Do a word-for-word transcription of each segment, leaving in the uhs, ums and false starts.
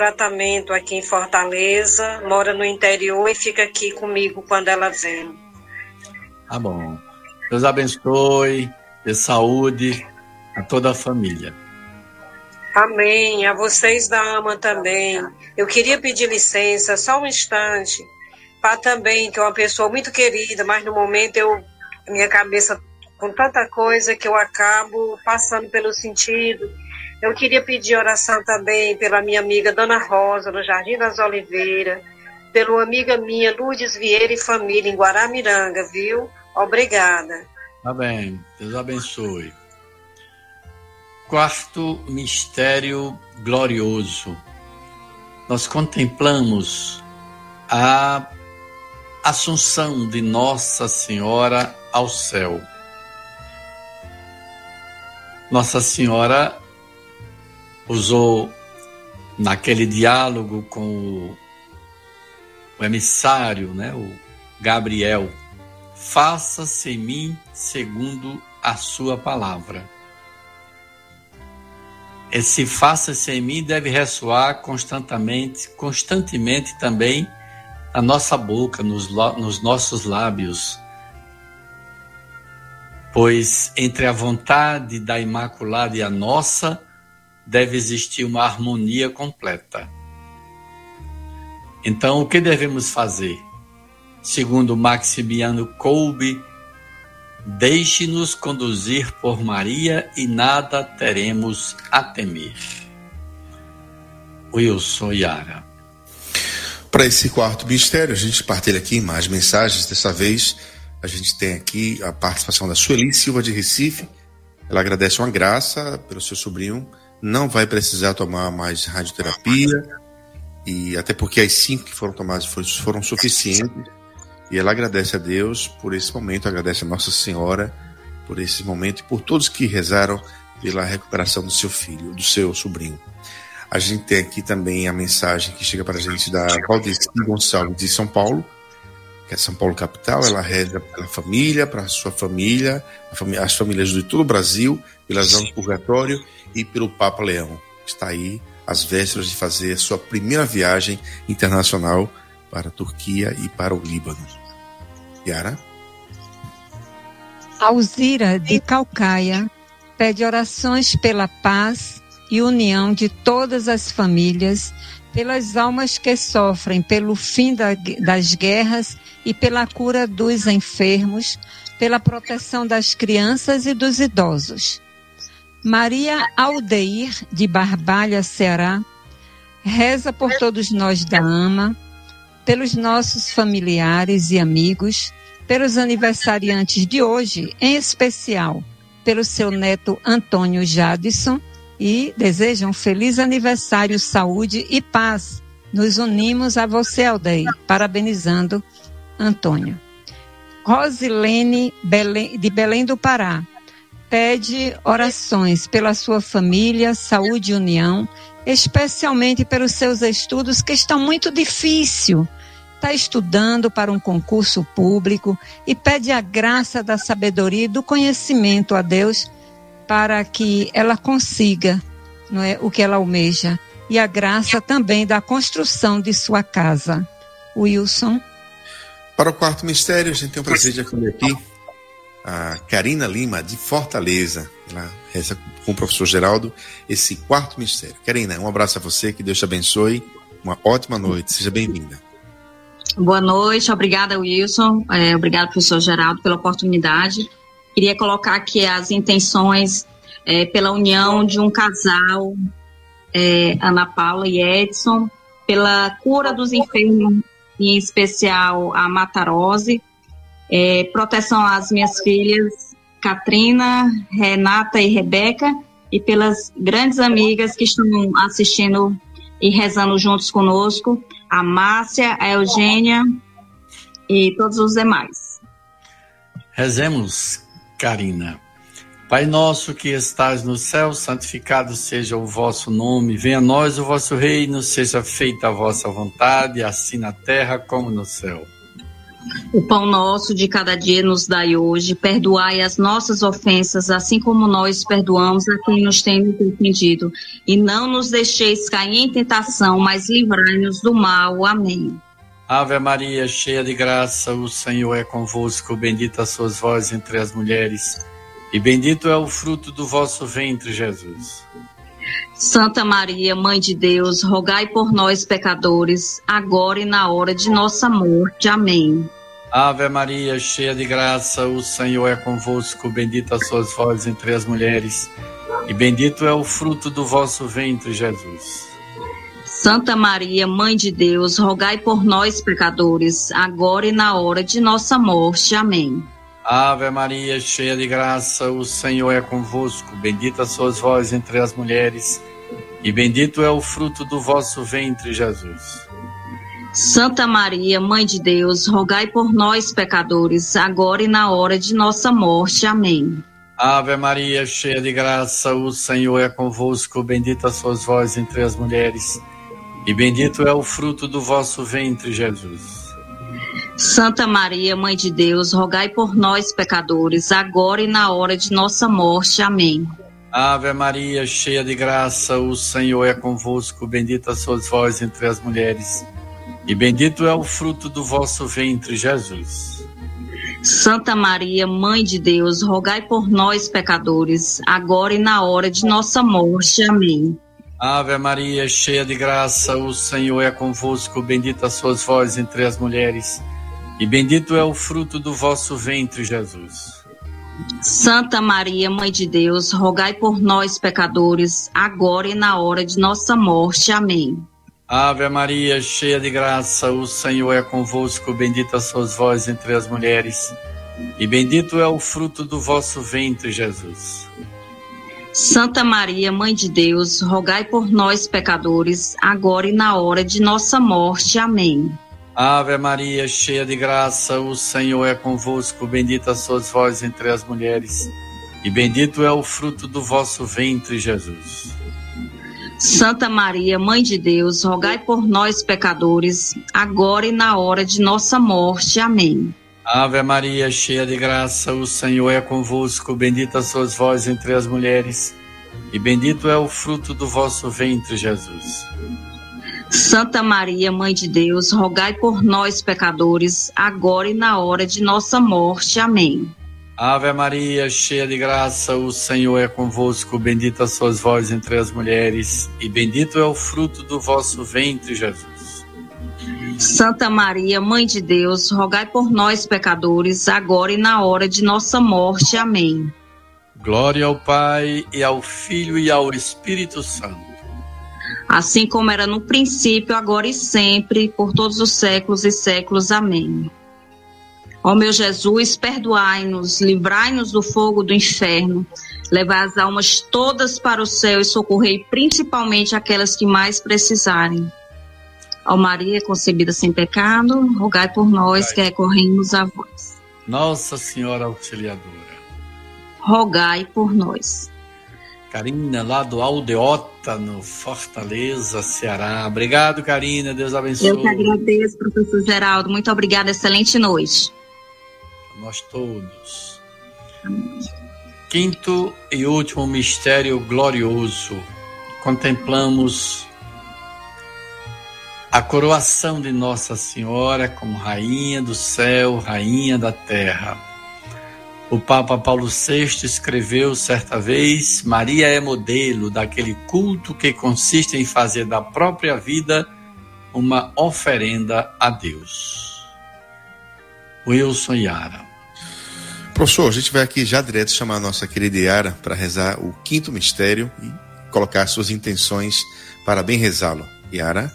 tratamento aqui em Fortaleza, mora no interior e fica aqui comigo quando ela vem. Tá bom. Deus abençoe, dê saúde a toda a família. Amém. A vocês da AMA também. Eu queria pedir licença, só um instante, para também, que é uma pessoa muito querida, mas no momento eu, minha cabeça com tanta coisa que eu acabo passando pelo sentido. Eu queria pedir oração também pela minha amiga Dona Rosa, no Jardim das Oliveiras, pela amiga minha Lourdes Vieira e família, em Guaramiranga, viu? Obrigada. Tá bem. Deus abençoe. Quarto mistério glorioso. Nós contemplamos a assunção de Nossa Senhora ao céu. Nossa Senhora usou naquele diálogo com o, o emissário, né, o Gabriel, faça-se em mim segundo a sua palavra. Esse faça-se em mim deve ressoar constantemente, constantemente também na nossa boca, nos, nos nossos lábios. Pois entre a vontade da Imaculada e a nossa, deve existir uma harmonia completa. Então, o que devemos fazer? Segundo Maximiano Kolbe, deixe-nos conduzir por Maria e nada teremos a temer. Wilson Yara. Para esse quarto mistério, a gente partilha aqui mais mensagens. Dessa vez, a gente tem aqui a participação da Sueli Silva de Recife. Ela agradece uma graça pelo seu sobrinho. Não vai precisar tomar mais radioterapia. E até porque as cinco que foram tomadas foram suficientes. E ela agradece a Deus por esse momento, agradece a Nossa Senhora por esse momento e por todos que rezaram pela recuperação do seu filho, do seu sobrinho. A gente tem aqui também a mensagem que chega para a gente da Valdeci Gonçalves de São Paulo, que é São Paulo capital. Ela reza pela família, para a sua família, a família, as famílias de todo o Brasil, pelas almas do purgatório e pelo Papa Leão, que está aí às vésperas de fazer a sua primeira viagem internacional para a Turquia e para o Líbano. Yara? Alzira de Calcaia pede orações pela paz e união de todas as famílias, pelas almas que sofrem pelo fim da, das guerras e pela cura dos enfermos, pela proteção das crianças e dos idosos. Maria Aldeir de Barbalha, Ceará, reza por todos nós da AMA, pelos nossos familiares e amigos, pelos aniversariantes de hoje, em especial pelo seu neto Antônio Jadson, e deseja um feliz aniversário, saúde e paz. Nos unimos a você, Aldeir, parabenizando Antônio. Rosilene Belém, de Belém do Pará, pede orações pela sua família, saúde e união, especialmente pelos seus estudos que estão muito difíceis. Está estudando para um concurso público e pede a graça da sabedoria e do conhecimento a Deus para que ela consiga, não é, o que ela almeja, e a graça também da construção de sua casa. Wilson. Para o quarto mistério, a gente tem o prazer de acolher aqui a Karina Lima, de Fortaleza. Ela reza com o professor Geraldo esse quarto mistério. Karina, um abraço a você, que Deus te abençoe, uma ótima noite, seja bem-vinda. Boa noite, obrigada, Wilson, é, obrigado, professor Geraldo, pela oportunidade. Queria colocar aqui as intenções é, pela união de um casal, é, Ana Paula e Edson, pela cura dos enfermos, em especial a matarose, é, proteção às minhas filhas, Katrina, Renata e Rebeca, e pelas grandes amigas que estão assistindo e rezando juntos conosco, a Márcia, a Eugênia e todos os demais. Rezemos, Karina. Pai nosso que estás no céu, santificado seja o vosso nome, venha a nós o vosso reino, seja feita a vossa vontade, assim na terra como no céu. O pão nosso de cada dia nos dai hoje, perdoai as nossas ofensas, assim como nós perdoamos a quem nos tem nos ofendido. E não nos deixeis cair em tentação, mas livrai-nos do mal. Amém. Ave Maria, cheia de graça, o Senhor é convosco, bendita sois vós entre as mulheres, e bendito é o fruto do vosso ventre, Jesus. Santa Maria, Mãe de Deus, rogai por nós, pecadores, agora e na hora de nossa morte. Amém. Ave Maria, cheia de graça, o Senhor é convosco, bendita sois vós entre as mulheres, e bendito é o fruto do vosso ventre, Jesus. Santa Maria, Mãe de Deus, rogai por nós, pecadores, agora e na hora de nossa morte. Amém. Ave Maria, cheia de graça, o Senhor é convosco, bendita sois vós entre as mulheres, e bendito é o fruto do vosso ventre, Jesus. Santa Maria, Mãe de Deus, rogai por nós, pecadores, agora e na hora de nossa morte. Amém. Ave Maria, cheia de graça, o Senhor é convosco, bendita sois vós entre as mulheres, e bendito é o fruto do vosso ventre, Jesus. Santa Maria, Mãe de Deus, rogai por nós, pecadores, agora e na hora de nossa morte. Amém. Ave Maria, cheia de graça, o Senhor é convosco, bendita sois vós entre as mulheres, e bendito é o fruto do vosso ventre, Jesus. Santa Maria, Mãe de Deus, rogai por nós, pecadores, agora e na hora de nossa morte. Amém. Ave Maria, cheia de graça, o Senhor é convosco, bendita sois vós entre as mulheres, e bendito é o fruto do vosso ventre, Jesus. Santa Maria, Mãe de Deus, rogai por nós, pecadores, agora e na hora de nossa morte. Amém. Ave Maria, cheia de graça, o Senhor é convosco, bendita sois vós entre as mulheres, e bendito é o fruto do vosso ventre, Jesus. Santa Maria, Mãe de Deus, rogai por nós, pecadores, agora e na hora de nossa morte. Amém. Ave Maria, cheia de graça, o Senhor é convosco, bendita sois vós entre as mulheres, e bendito é o fruto do vosso ventre, Jesus. Santa Maria, Mãe de Deus, rogai por nós, pecadores, agora e na hora de nossa morte. Amém. Ave Maria, cheia de graça, o Senhor é convosco, bendita sois vós entre as mulheres, e bendito é o fruto do vosso ventre, Jesus. Santa Maria, Mãe de Deus, rogai por nós, pecadores, agora e na hora de nossa morte. Amém. Ave Maria, cheia de graça, o Senhor é convosco, bendita sois vós entre as mulheres, e bendito é o fruto do vosso ventre, Jesus. Santa Maria, Mãe de Deus, rogai por nós, pecadores, agora e na hora de nossa morte. Amém. Glória ao Pai, e ao Filho, e ao Espírito Santo. Assim como era no princípio, agora e sempre, por todos os séculos e séculos. Amém. Ó meu Jesus, perdoai-nos, livrai-nos do fogo do inferno, levai as almas todas para o céu e socorrei principalmente aquelas que mais precisarem. Ó Maria, concebida sem pecado, rogai por nós que recorremos a vós. Nossa Senhora Auxiliadora, rogai por nós. Karina, lá do Aldeota, no Fortaleza, Ceará. Obrigado, Karina, Deus abençoe. Eu que agradeço, professor Geraldo. Muito obrigada, excelente noite. A nós todos. Amém. Quinto e último mistério glorioso. Contemplamos a coroação de Nossa Senhora como Rainha do Céu, Rainha da Terra. O Papa Paulo sexto escreveu certa vez: Maria é modelo daquele culto que consiste em fazer da própria vida uma oferenda a Deus. Wilson e Yara. Professor, a gente vai aqui já direto chamar a nossa querida Yara para rezar o quinto mistério e colocar suas intenções para bem rezá-lo. Yara?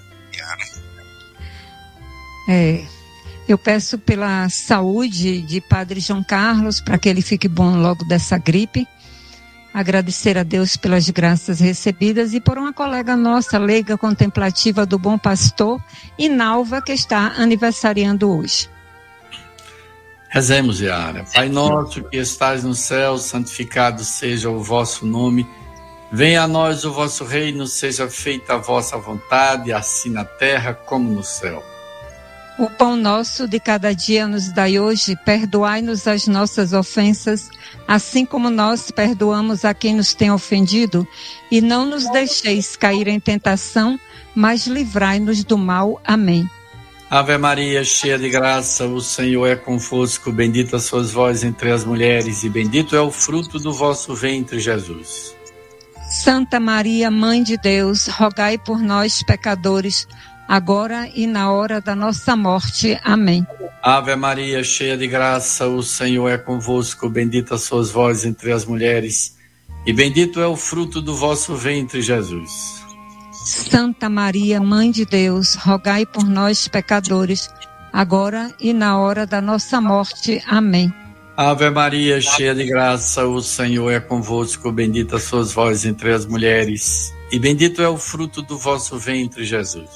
É, eu peço pela saúde de Padre João Carlos, para que ele fique bom logo dessa gripe. Agradecer a Deus pelas graças recebidas e por uma colega nossa, leiga contemplativa do Bom Pastor, Inalva, que está aniversariando hoje. Rezemos, Yara. Pai nosso que estais no céu, santificado seja o vosso nome. Venha a nós o vosso reino, seja feita a vossa vontade, assim na terra como no céu. O pão nosso de cada dia nos dai hoje, perdoai-nos as nossas ofensas, assim como nós perdoamos a quem nos tem ofendido, e não nos deixeis cair em tentação, mas livrai-nos do mal. Amém. Ave Maria, cheia de graça, o Senhor é convosco, bendita sois vós entre as mulheres, e bendito é o fruto do vosso ventre, Jesus. Santa Maria, Mãe de Deus, rogai por nós, pecadores, agora e na hora da nossa morte. Amém. Ave Maria, cheia de graça, o Senhor é convosco, bendita sois vós entre as mulheres, e bendito é o fruto do vosso ventre, Jesus. Santa Maria, Mãe de Deus, rogai por nós, pecadores, agora e na hora da nossa morte. Amém. Ave Maria, cheia de graça, o Senhor é convosco, bendita sois vós entre as mulheres, e bendito é o fruto do vosso ventre, Jesus.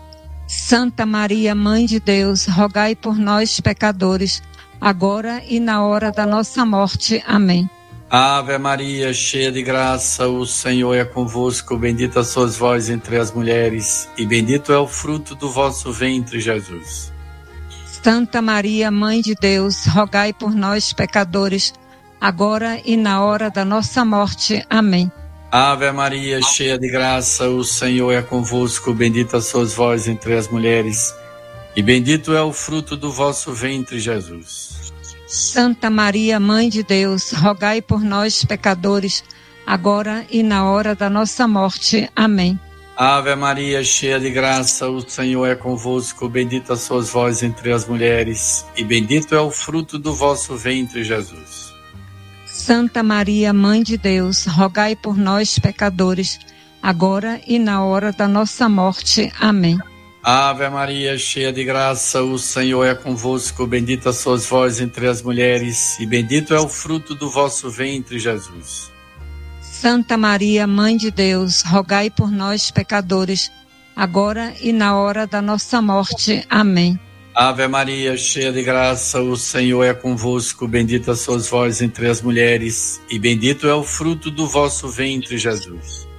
Santa Maria, Mãe de Deus, rogai por nós, pecadores, agora e na hora da nossa morte. Amém. Ave Maria, cheia de graça, o Senhor é convosco, bendita sois vós entre as mulheres, e bendito é o fruto do vosso ventre, Jesus. Santa Maria, Mãe de Deus, rogai por nós, pecadores, agora e na hora da nossa morte. Amém. Ave Maria, cheia de graça, o Senhor é convosco, bendita sois vós entre as mulheres, e bendito é o fruto do vosso ventre, Jesus. Santa Maria, Mãe de Deus, rogai por nós, pecadores, agora e na hora da nossa morte. Amém. Ave Maria, cheia de graça, o Senhor é convosco, bendita sois vós entre as mulheres, e bendito é o fruto do vosso ventre, Jesus. Santa Maria, Mãe de Deus, rogai por nós, pecadores, agora e na hora da nossa morte. Amém. Ave Maria, cheia de graça, o Senhor é convosco, bendita sois vós entre as mulheres, e bendito é o fruto do vosso ventre, Jesus. Santa Maria, Mãe de Deus, rogai por nós, pecadores, agora e na hora da nossa morte. Amém. Ave Maria, cheia de graça, o Senhor é convosco, bendita sois vós entre as mulheres, e bendito é o fruto do vosso ventre, Jesus.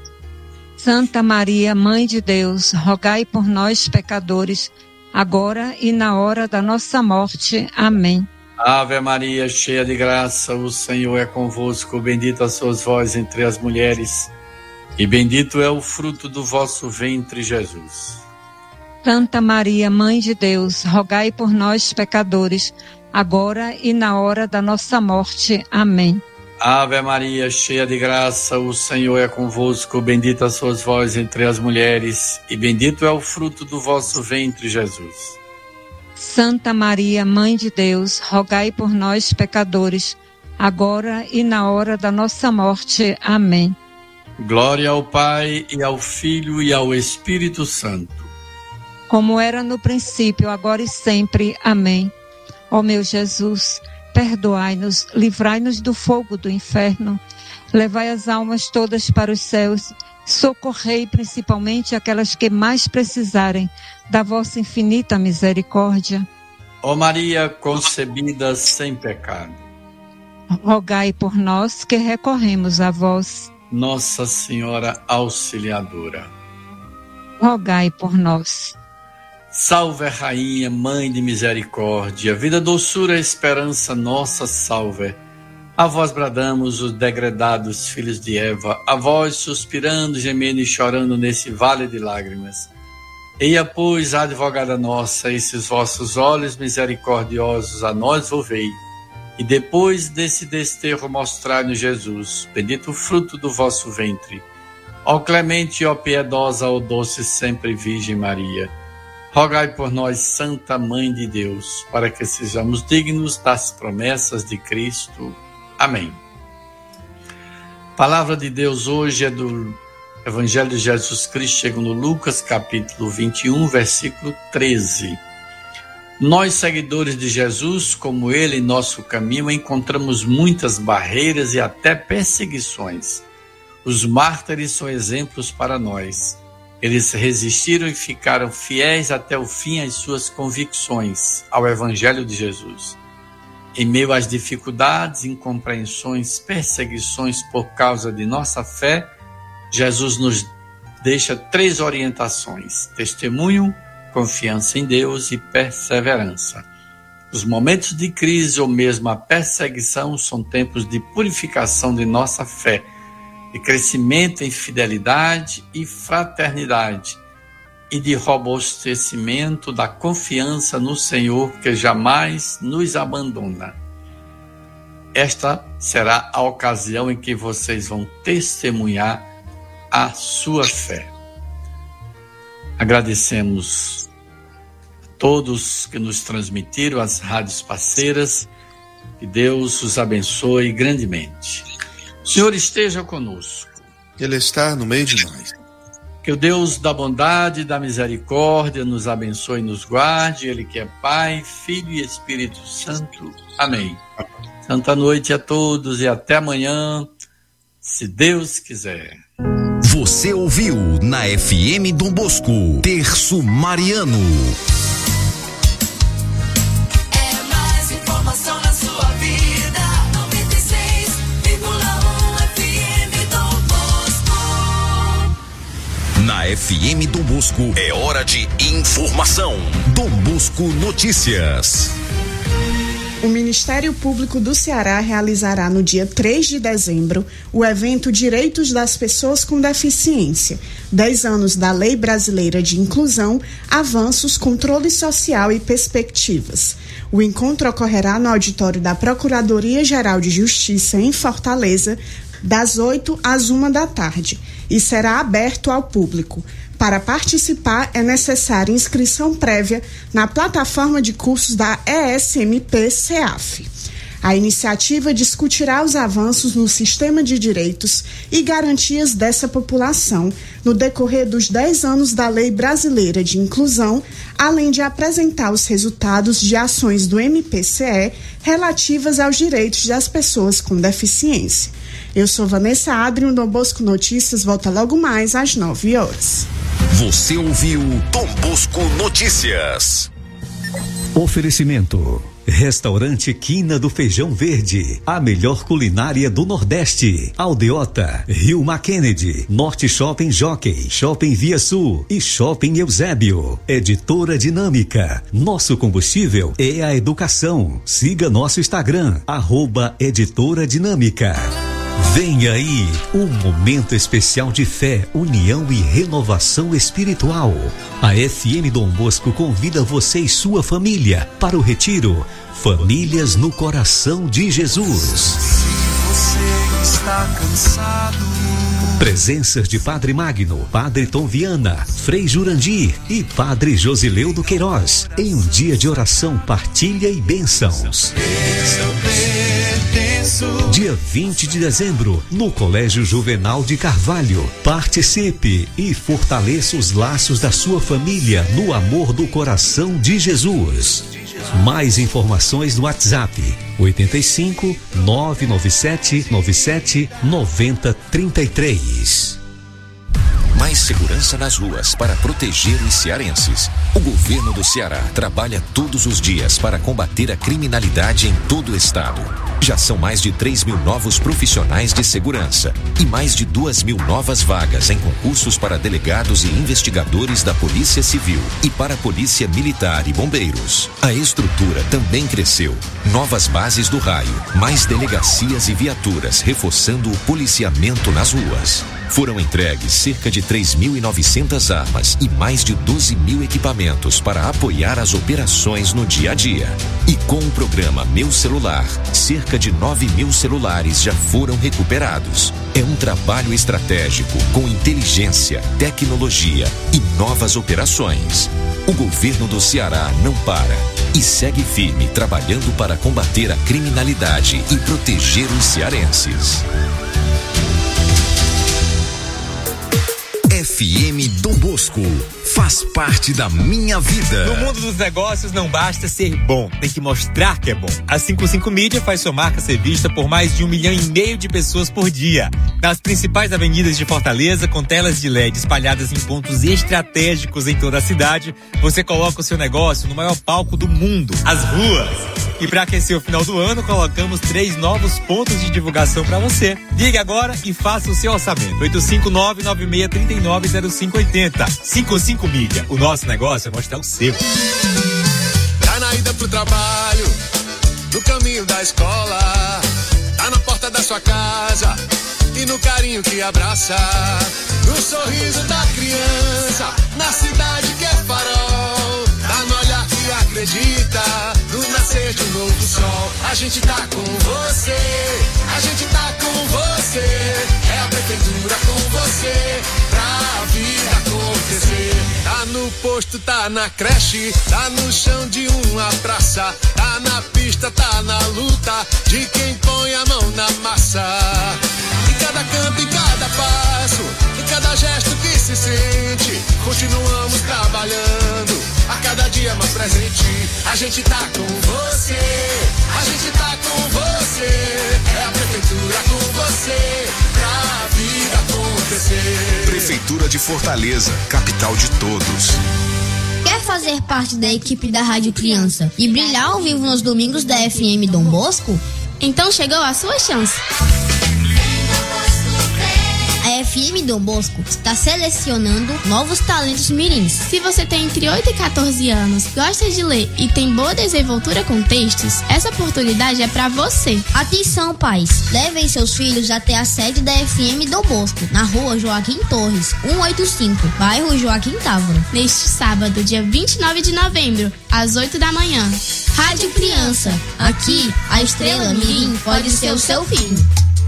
Santa Maria, Mãe de Deus, rogai por nós, pecadores, agora e na hora da nossa morte. Amém. Ave Maria, cheia de graça, o Senhor é convosco, bendita sois vós entre as mulheres, e bendito é o fruto do vosso ventre, Jesus. Santa Maria, Mãe de Deus, rogai por nós, pecadores, agora e na hora da nossa morte. Amém. Ave Maria, cheia de graça, o Senhor é convosco, bendita sois vós entre as mulheres, e bendito é o fruto do vosso ventre, Jesus. Santa Maria, Mãe de Deus, rogai por nós, pecadores, agora e na hora da nossa morte. Amém. Glória ao Pai, e ao Filho, e ao Espírito Santo. Como era no princípio, agora e sempre. Amém. Ó meu Jesus, perdoai-nos, livrai-nos do fogo do inferno, levai as almas todas para os céus, socorrei principalmente aquelas que mais precisarem da vossa infinita misericórdia. Ó Maria concebida sem pecado, rogai por nós que recorremos a vós. Nossa Senhora Auxiliadora, rogai por nós. Salve, Rainha, Mãe de Misericórdia, vida, doçura, esperança, nossa salve. A vós bradamos, os degredados filhos de Eva, a vós suspirando, gemendo e chorando nesse vale de lágrimas. Eia, pois, advogada nossa, esses vossos olhos misericordiosos a nós volvei, e depois desse desterro mostrai-nos Jesus, bendito o fruto do vosso ventre. Ó clemente, ó piedosa, ó doce sempre Virgem Maria, rogai por nós, Santa Mãe de Deus, para que sejamos dignos das promessas de Cristo. Amém. Palavra de Deus hoje é do Evangelho de Jesus Cristo, segundo Lucas, capítulo vinte e um, versículo treze. Nós, seguidores de Jesus, como Ele em nosso caminho, encontramos muitas barreiras e até perseguições. Os mártires são exemplos para nós. Eles resistiram e ficaram fiéis até o fim às suas convicções, ao Evangelho de Jesus. Em meio às dificuldades, incompreensões, perseguições por causa de nossa fé, Jesus nos deixa três orientações: testemunho, confiança em Deus e perseverança. Os momentos de crise ou mesmo a perseguição são tempos de purificação de nossa fé, de crescimento em fidelidade e fraternidade e de robustecimento da confiança no Senhor, que jamais nos abandona. Esta será a ocasião em que vocês vão testemunhar a sua fé. Agradecemos a todos que nos transmitiram, as rádios parceiras, que Deus os abençoe grandemente. O Senhor esteja conosco. Ele está no meio de nós. Que o Deus da bondade e da misericórdia nos abençoe e nos guarde, Ele que é Pai, Filho e Espírito Santo. Amém. Santa noite a todos e até amanhã, se Deus quiser. Você ouviu na F M Dom Bosco, Terço Mariano. É mais informação na sua vida. noventa e seis vírgula um F M Dom Bosco. Na F M Dom Bosco é hora de informação. Dom Bosco Notícias. O Ministério Público do Ceará realizará no dia três de dezembro o evento Direitos das Pessoas com Deficiência, dez anos da Lei Brasileira de Inclusão, Avanços, Controle Social e Perspectivas. O encontro ocorrerá no auditório da Procuradoria-Geral de Justiça em Fortaleza, das oito às uma da tarde, e será aberto ao público. Para participar, é necessária inscrição prévia na plataforma de cursos da E S M P C E A F. A iniciativa discutirá os avanços no sistema de direitos e garantias dessa população no decorrer dos dez anos da Lei Brasileira de Inclusão, além de apresentar os resultados de ações do M P C E relativas aos direitos das pessoas com deficiência. Eu sou Vanessa Adri, o Dom Bosco Notícias volta logo mais às nove horas. Você ouviu Dom Bosco Notícias. Oferecimento: Restaurante Quina do Feijão Verde, a melhor culinária do Nordeste. Aldeota, Rio Kennedy, Norte Shopping Jockey, Shopping Via Sul e Shopping Eusébio. Editora Dinâmica, nosso combustível é a educação. Siga nosso Instagram, arroba Editora Dinâmica. Vem aí um momento especial de fé, união e renovação espiritual. A F M Dom Bosco convida você e sua família para o retiro Famílias no Coração de Jesus. Se você está cansado, presenças de Padre Magno, Padre Tom Viana, Frei Jurandir e Padre Josileudo Queiroz, em um dia de oração, partilha e bênçãos. Dia vinte de dezembro, no Colégio Juvenal de Carvalho. Participe e fortaleça os laços da sua família no amor do coração de Jesus. Mais informações no WhatsApp oitenta e cinco, nove nove sete nove sete, nove zero três três. Mais segurança nas ruas para proteger os cearenses. O governo do Ceará trabalha todos os dias para combater a criminalidade em todo o estado. Já são mais de três mil novos profissionais de segurança e mais de duas mil novas vagas em concursos para delegados e investigadores da Polícia Civil e para a Polícia Militar e Bombeiros. A estrutura também cresceu. Novas bases do raio, mais delegacias e viaturas reforçando o policiamento nas ruas. Foram entregues cerca de três mil e novecentas armas e mais de doze mil equipamentos para apoiar as operações no dia a dia. E com o programa Meu Celular, cerca de nove mil celulares já foram recuperados. É um trabalho estratégico com inteligência, tecnologia e novas operações. O governo do Ceará não para e segue firme trabalhando para combater a criminalidade e proteger os cearenses. F M Dom Bosco faz parte da minha vida. No mundo dos negócios não basta ser bom, tem que mostrar que é bom. A cinquenta e cinco Mídia faz sua marca ser vista por mais de um milhão e meio de pessoas por dia. Nas principais avenidas de Fortaleza, com telas de L E D espalhadas em pontos estratégicos em toda a cidade, você coloca o seu negócio no maior palco do mundo, as ruas. E para aquecer o final do ano, colocamos três novos pontos de divulgação para você. Ligue agora e faça o seu orçamento. oito cinco nove, nove seis três nove, zero cinco oito zero. cinquenta e cinco cinco Mídia. O nosso negócio é mostrar o seu. Tá na ida pro trabalho, no caminho da escola, tá na porta da sua casa e no carinho que abraça, no sorriso da criança, na cidade que é farol, tá no olhar que acredita, no nascer de um novo sol. A gente tá com você, a gente tá com você, é a prefeitura com você, pra vida acontecer. Tá no posto, tá na creche, tá no chão de uma praça, tá na pista, tá na luta, de quem põe a mão na massa. Em cada canto, em cada passo, em cada gesto que se sente, continuamos trabalhando, a cada dia mais presente. A gente tá com você, a gente tá com você, é a prefeitura com você, pra vida acontecer. Prefeitura de Fortaleza, capital de todos. Quer fazer parte da equipe da Rádio Criança e brilhar ao vivo nos domingos da F M Dom Bosco? Então chegou a sua chance. A F M Dom Bosco está selecionando novos talentos mirins. Se você tem entre oito e quatorze anos, gosta de ler e tem boa desenvoltura com textos, essa oportunidade é para você. Atenção, pais! Levem seus filhos até a sede da F M Dom Bosco, na rua Joaquim Torres, cento e oitenta e cinco, bairro Joaquim Távora. Neste sábado, dia vinte e nove de novembro, às oito da manhã. Rádio Criança. Aqui, a estrela mirim pode ser o seu filho.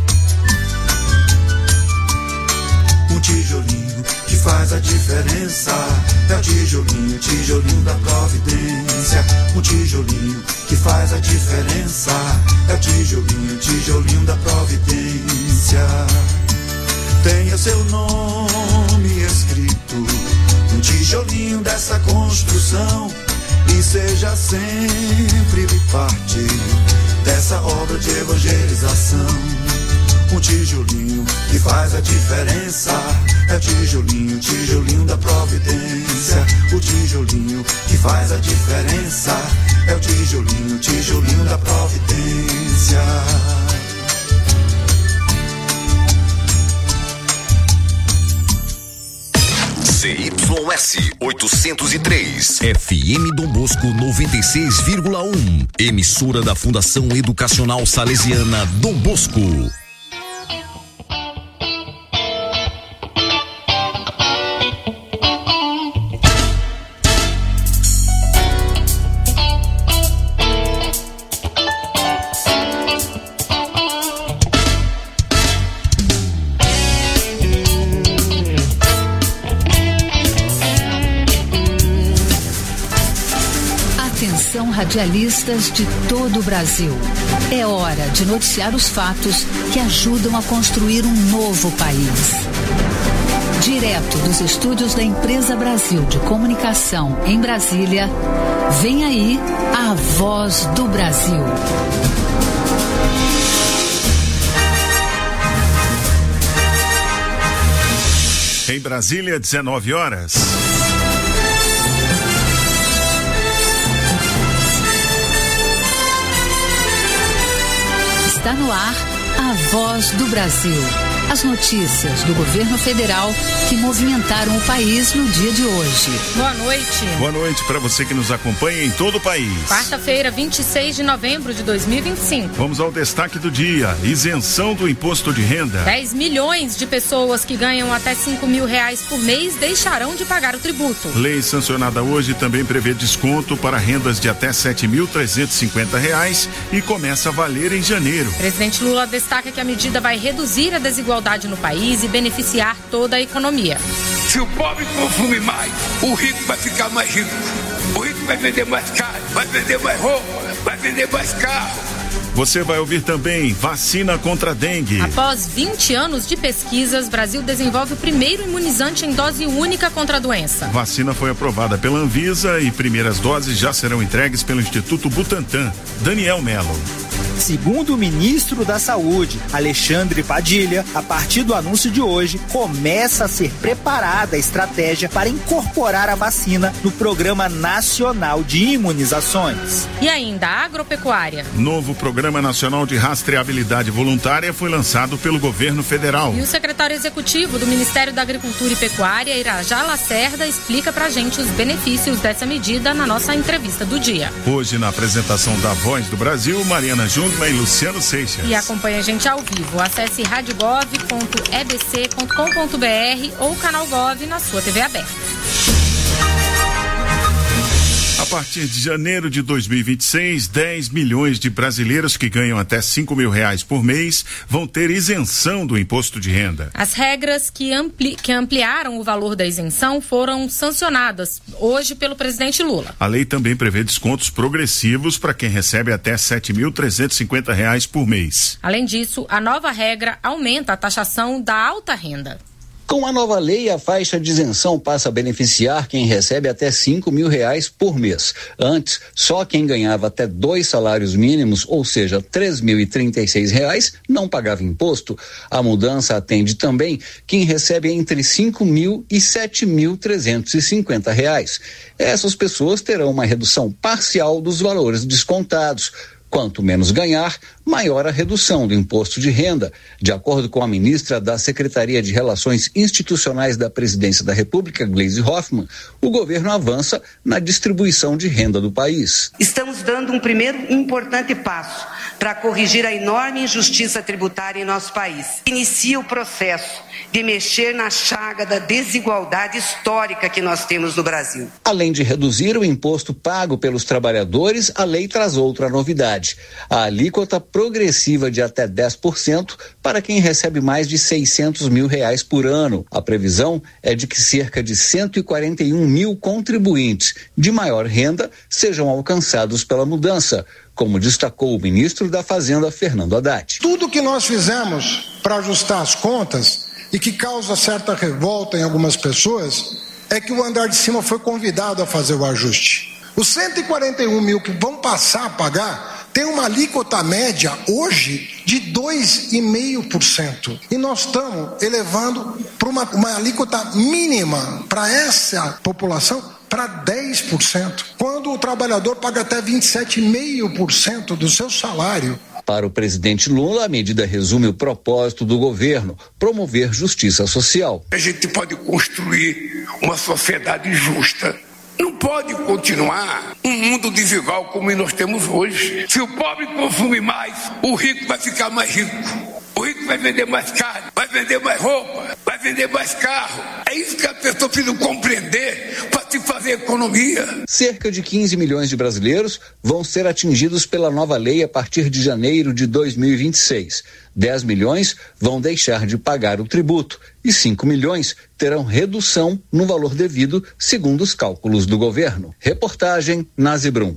Um tijolinho que faz a diferença, é o tijolinho, tijolinho da providência. Um tijolinho que faz a diferença, é o tijolinho, tijolinho da providência. Tenha seu nome escrito um tijolinho dessa construção e seja sempre parte dessa obra de evangelização. Um tijolinho que faz a diferença, é o tijolinho, tijolinho da providência. O tijolinho que faz a diferença, é o tijolinho, tijolinho da providência. C Y S oitocentos e três, F M Dom Bosco noventa e seis vírgula um, emissora da Fundação Educacional Salesiana Dom Bosco. Radialistas de todo o Brasil. É hora de noticiar os fatos que ajudam a construir um novo país. Direto dos estúdios da Empresa Brasil de Comunicação em Brasília, vem aí a Voz do Brasil. Em Brasília, dezenove horas. Está no ar a Voz do Brasil. As notícias do governo federal que movimentaram o país no dia de hoje. Boa noite. Boa noite para você que nos acompanha em todo o país. Quarta-feira, vinte e seis de novembro de dois mil e vinte e cinco. Vamos ao destaque do dia: isenção do imposto de renda. dez milhões de pessoas que ganham até cinco mil reais por mês deixarão de pagar o tributo. Lei sancionada hoje também prevê desconto para rendas de até sete mil trezentos e cinquenta reais e começa a valer em janeiro. Presidente Lula destaca que a medida vai reduzir a desigualdade no país e beneficiar toda a economia. Se o pobre consumir mais, o rico vai ficar mais rico. O rico vai vender mais caro, vai vender mais roupa, vai vender mais carro. Você vai ouvir também vacina contra a dengue. Após vinte anos de pesquisas, Brasil desenvolve o primeiro imunizante em dose única contra a doença. Vacina foi aprovada pela Anvisa e primeiras doses já serão entregues pelo Instituto Butantan. Daniel Melo. Segundo o ministro da Saúde, Alexandre Padilha, a partir do anúncio de hoje, começa a ser preparada a estratégia para incorporar a vacina no Programa Nacional de Imunizações. E ainda a agropecuária. Novo Programa Nacional de Rastreabilidade Voluntária foi lançado pelo governo federal. E o secretário executivo do Ministério da Agricultura e Pecuária, Irajá Lacerda, explica pra gente os benefícios dessa medida na nossa entrevista do dia. Hoje, na apresentação da Voz do Brasil, Mariana Jungmann e Luciano Seixas. E acompanha a gente ao vivo. Acesse radiogov ponto e b c ponto com ponto b r ou canal Gov na sua T V aberta. A partir de janeiro de dois mil e vinte e seis, dez milhões de brasileiros que ganham até cinco mil reais por mês vão ter isenção do imposto de renda. As regras que, ampli, que ampliaram o valor da isenção foram sancionadas hoje pelo presidente Lula. A lei também prevê descontos progressivos para quem recebe até sete mil trezentos e cinquenta reais por mês. Além disso, a nova regra aumenta a taxação da alta renda. Com a nova lei, a faixa de isenção passa a beneficiar quem recebe até cinco mil reais por mês. Antes, só quem ganhava até dois salários mínimos, ou seja, três mil e trinta e seis reais, não pagava imposto. A mudança atende também quem recebe entre cinco mil e sete mil trezentos e cinquenta reais. Essas pessoas terão uma redução parcial dos valores descontados. Quanto menos ganhar, maior a redução do imposto de renda. De acordo com a ministra da Secretaria de Relações Institucionais da Presidência da República, Gleisi Hoffmann, o governo avança na distribuição de renda do país. Estamos dando um primeiro importante passo para corrigir a enorme injustiça tributária em nosso país. Inicia o processo de mexer na chaga da desigualdade histórica que nós temos no Brasil. Além de reduzir o imposto pago pelos trabalhadores, a lei traz outra novidade. A alíquota progressiva de até dez por cento para quem recebe mais de seiscentos mil reais por ano. A previsão é de que cerca de cento e quarenta e um mil contribuintes de maior renda sejam alcançados pela mudança, como destacou o ministro da Fazenda, Fernando Haddad. Tudo que nós fizemos para ajustar as contas e que causa certa revolta em algumas pessoas é que o andar de cima foi convidado a fazer o ajuste. Os cento e quarenta e um mil que vão passar a pagar tem uma alíquota média hoje de dois vírgula cinco por cento. E nós estamos elevando para uma, uma alíquota mínima para essa população para dez por cento. Quando o trabalhador paga até vinte e sete vírgula cinco por cento do seu salário. Para o presidente Lula, a medida resume o propósito do governo: promover justiça social. A gente pode construir uma sociedade justa. Não pode continuar um mundo desigual como nós temos hoje. Se o pobre consumir mais, o rico vai ficar mais rico. O rico vai vender mais carne, vai vender mais roupa, vai vender mais carro. É isso que a pessoa precisa compreender para se fazer economia. Cerca de quinze milhões de brasileiros vão ser atingidos pela nova lei a partir de janeiro de dois mil e vinte e seis. dez milhões vão deixar de pagar o tributo e cinco milhões terão redução no valor devido, segundo os cálculos do governo. Reportagem Nazi Brum.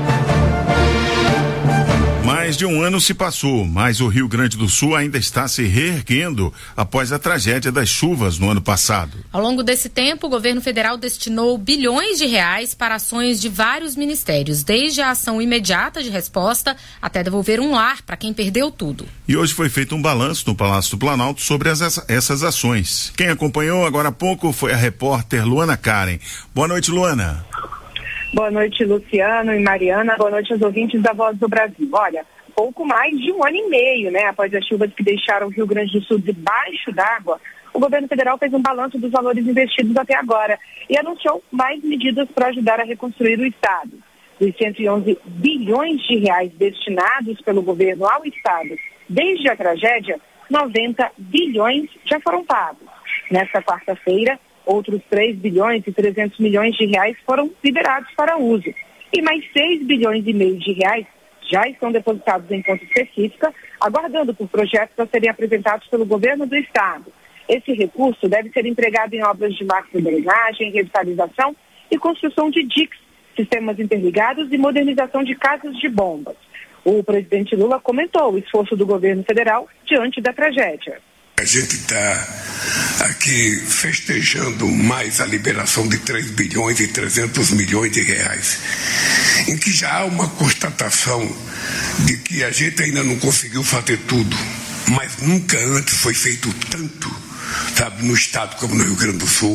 Mais de um ano se passou, mas o Rio Grande do Sul ainda está se reerguendo após a tragédia das chuvas no ano passado. Ao longo desse tempo, o governo federal destinou bilhões de reais para ações de vários ministérios, desde a ação imediata de resposta até devolver um lar para quem perdeu tudo. E hoje foi feito um balanço no Palácio do Planalto sobre as, essas ações. Quem acompanhou agora há pouco foi a repórter Luana Karen. Boa noite, Luana. Boa noite, Luciano e Mariana. Boa noite aos ouvintes da Voz do Brasil. Olha, pouco mais de um ano e meio, né, após as chuvas que deixaram o Rio Grande do Sul debaixo d'água, o governo federal fez um balanço dos valores investidos até agora e anunciou mais medidas para ajudar a reconstruir o Estado. Dos cento e onze bilhões de reais destinados pelo governo ao Estado desde a tragédia, noventa bilhões já foram pagos. Nesta quarta-feira, outros três bilhões e trezentos milhões de reais foram liberados para uso. E mais seis bilhões e meio de reais já estão depositados em conta específica, aguardando por projetos a serem apresentados pelo governo do Estado. Esse recurso deve ser empregado em obras de macro-drenagem, revitalização e construção de diques, sistemas interligados e modernização de casas de bombas. O presidente Lula comentou o esforço do governo federal diante da tragédia. A gente está aqui festejando mais a liberação de três bilhões e trezentos milhões de reais, em que já há uma constatação de que a gente ainda não conseguiu fazer tudo, mas nunca antes foi feito tanto, sabe, no estado como no Rio Grande do Sul.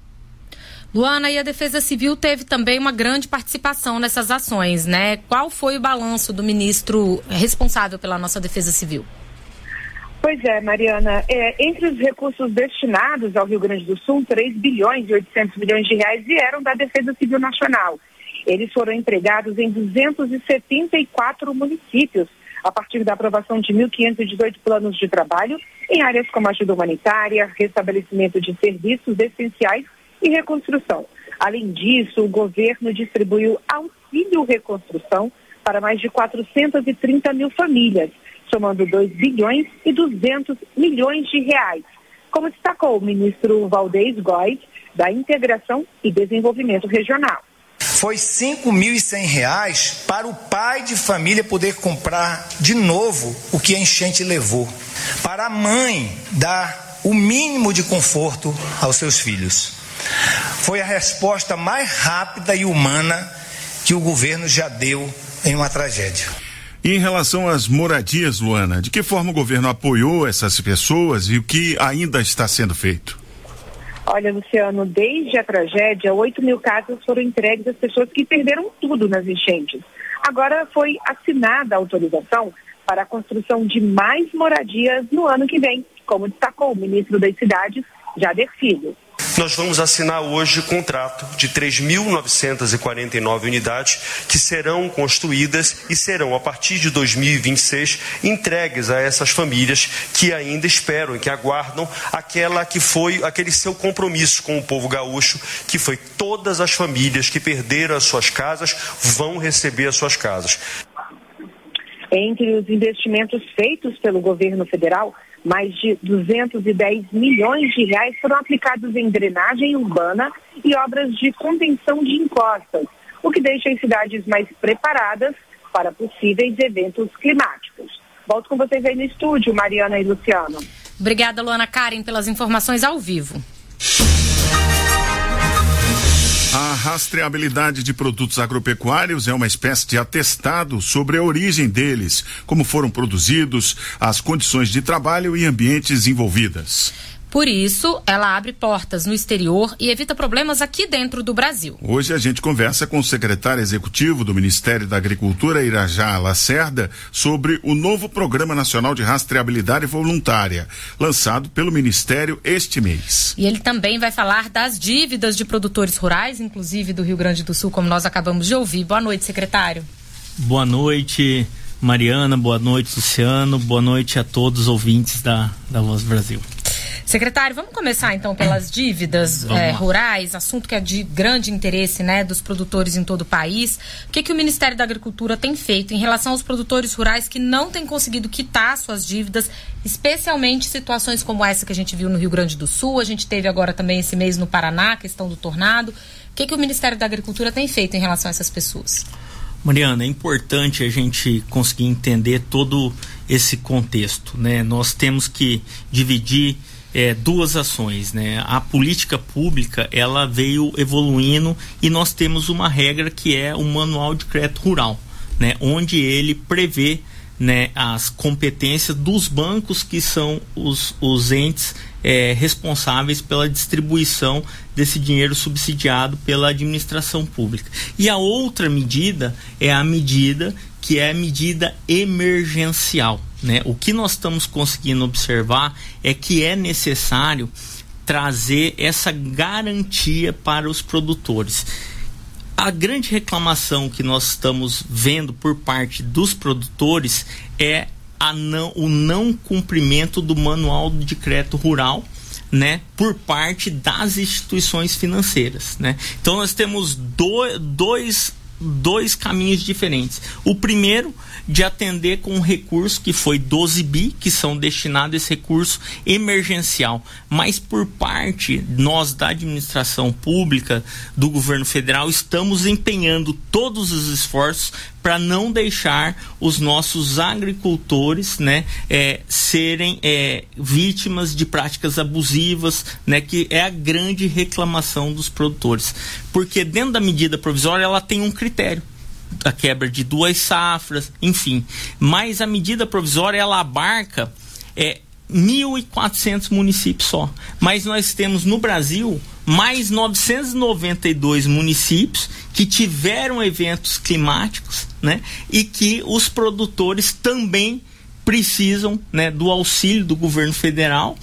Luana, e a Defesa Civil teve também uma grande participação nessas ações, né? Qual foi o balanço do ministro responsável pela nossa Defesa Civil? Pois é, Mariana, é, entre os recursos destinados ao Rio Grande do Sul, três bilhões e oitocentos milhões de reais vieram da Defesa Civil Nacional. Eles foram empregados em duzentos e setenta e quatro municípios, a partir da aprovação de mil quinhentos e dezoito planos de trabalho em áreas como ajuda humanitária, restabelecimento de serviços essenciais e reconstrução. Além disso, o governo distribuiu auxílio reconstrução para mais de quatrocentos e trinta mil famílias, somando dois bilhões e duzentos milhões de reais, como destacou o ministro Valdez Góes, da Integração e Desenvolvimento Regional. Foi cinco mil e cem reais para o pai de família poder comprar de novo o que a enchente levou, para a mãe dar o mínimo de conforto aos seus filhos. Foi a resposta mais rápida e humana que o governo já deu em uma tragédia. E em relação às moradias, Luana, de que forma o governo apoiou essas pessoas e o que ainda está sendo feito? Olha, Luciano, desde a tragédia, oito mil casas foram entregues às pessoas que perderam tudo nas enchentes. Agora foi assinada a autorização para a construção de mais moradias no ano que vem, como destacou o ministro das Cidades, Jader Filho. Nós vamos assinar hoje o contrato de três mil novecentas e quarenta e nove unidades que serão construídas e serão, a partir de dois mil e vinte e seis, entregues a essas famílias que ainda esperam e que aguardam aquela que foi, aquele seu compromisso com o povo gaúcho, que foi todas as famílias que perderam as suas casas vão receber as suas casas. Entre os investimentos feitos pelo governo federal, mais de duzentos e dez milhões de reais foram aplicados em drenagem urbana e obras de contenção de encostas, o que deixa as cidades mais preparadas para possíveis eventos climáticos. Volto com vocês aí no estúdio, Mariana e Luciano. Obrigada, Luana Karen, pelas informações ao vivo. A rastreabilidade de produtos agropecuários é uma espécie de atestado sobre a origem deles, como foram produzidos, as condições de trabalho e ambientes envolvidas. Por isso, ela abre portas no exterior e evita problemas aqui dentro do Brasil. Hoje a gente conversa com o secretário executivo do Ministério da Agricultura, Irajá Lacerda, sobre o novo Programa Nacional de Rastreabilidade Voluntária, lançado pelo Ministério este mês. E ele também vai falar das dívidas de produtores rurais, inclusive do Rio Grande do Sul, como nós acabamos de ouvir. Boa noite, secretário. Boa noite, Mariana. Boa noite, Luciano. Boa noite a todos os ouvintes da, da Voz do Brasil. Secretário, vamos começar então pelas dívidas é, rurais, assunto que é de grande interesse, né, dos produtores em todo o país. O que, que o Ministério da Agricultura tem feito em relação aos produtores rurais que não têm conseguido quitar suas dívidas, especialmente situações como essa que a gente viu no Rio Grande do Sul, a gente teve agora também esse mês no Paraná, a questão do tornado. O que, que o Ministério da Agricultura tem feito em relação a essas pessoas? Mariana, é importante a gente conseguir entender todo esse contexto, né? Nós temos que dividir É, duas ações, né? A política pública, ela veio evoluindo e nós temos uma regra que é o Manual de Crédito Rural, né? Onde ele prevê, né, as competências dos bancos que são os, os entes é, responsáveis pela distribuição desse dinheiro subsidiado pela administração pública. E a outra medida é a medida que é a medida emergencial, né? O que nós estamos conseguindo observar é que é necessário trazer essa garantia para os produtores. A grande reclamação que nós estamos vendo por parte dos produtores é a não, o não cumprimento do Manual de Crédito Rural, né, por parte das instituições financeiras, né? Então nós temos do, dois dois caminhos diferentes. O primeiro, de atender com um recurso que foi doze bi, que são destinados a esse recurso emergencial, mas por parte nós da administração pública do governo federal estamos empenhando todos os esforços para não deixar os nossos agricultores, né, é, serem é, vítimas de práticas abusivas, né, que é a grande reclamação dos produtores. Porque dentro da medida provisória ela tem um critério, a quebra de duas safras, enfim. Mas a medida provisória ela abarca é, mil e quatrocentos municípios só. Mas nós temos no Brasil mais novecentos e noventa e dois municípios que tiveram eventos climáticos, né? E que os produtores também precisam, né, do auxílio do governo federal,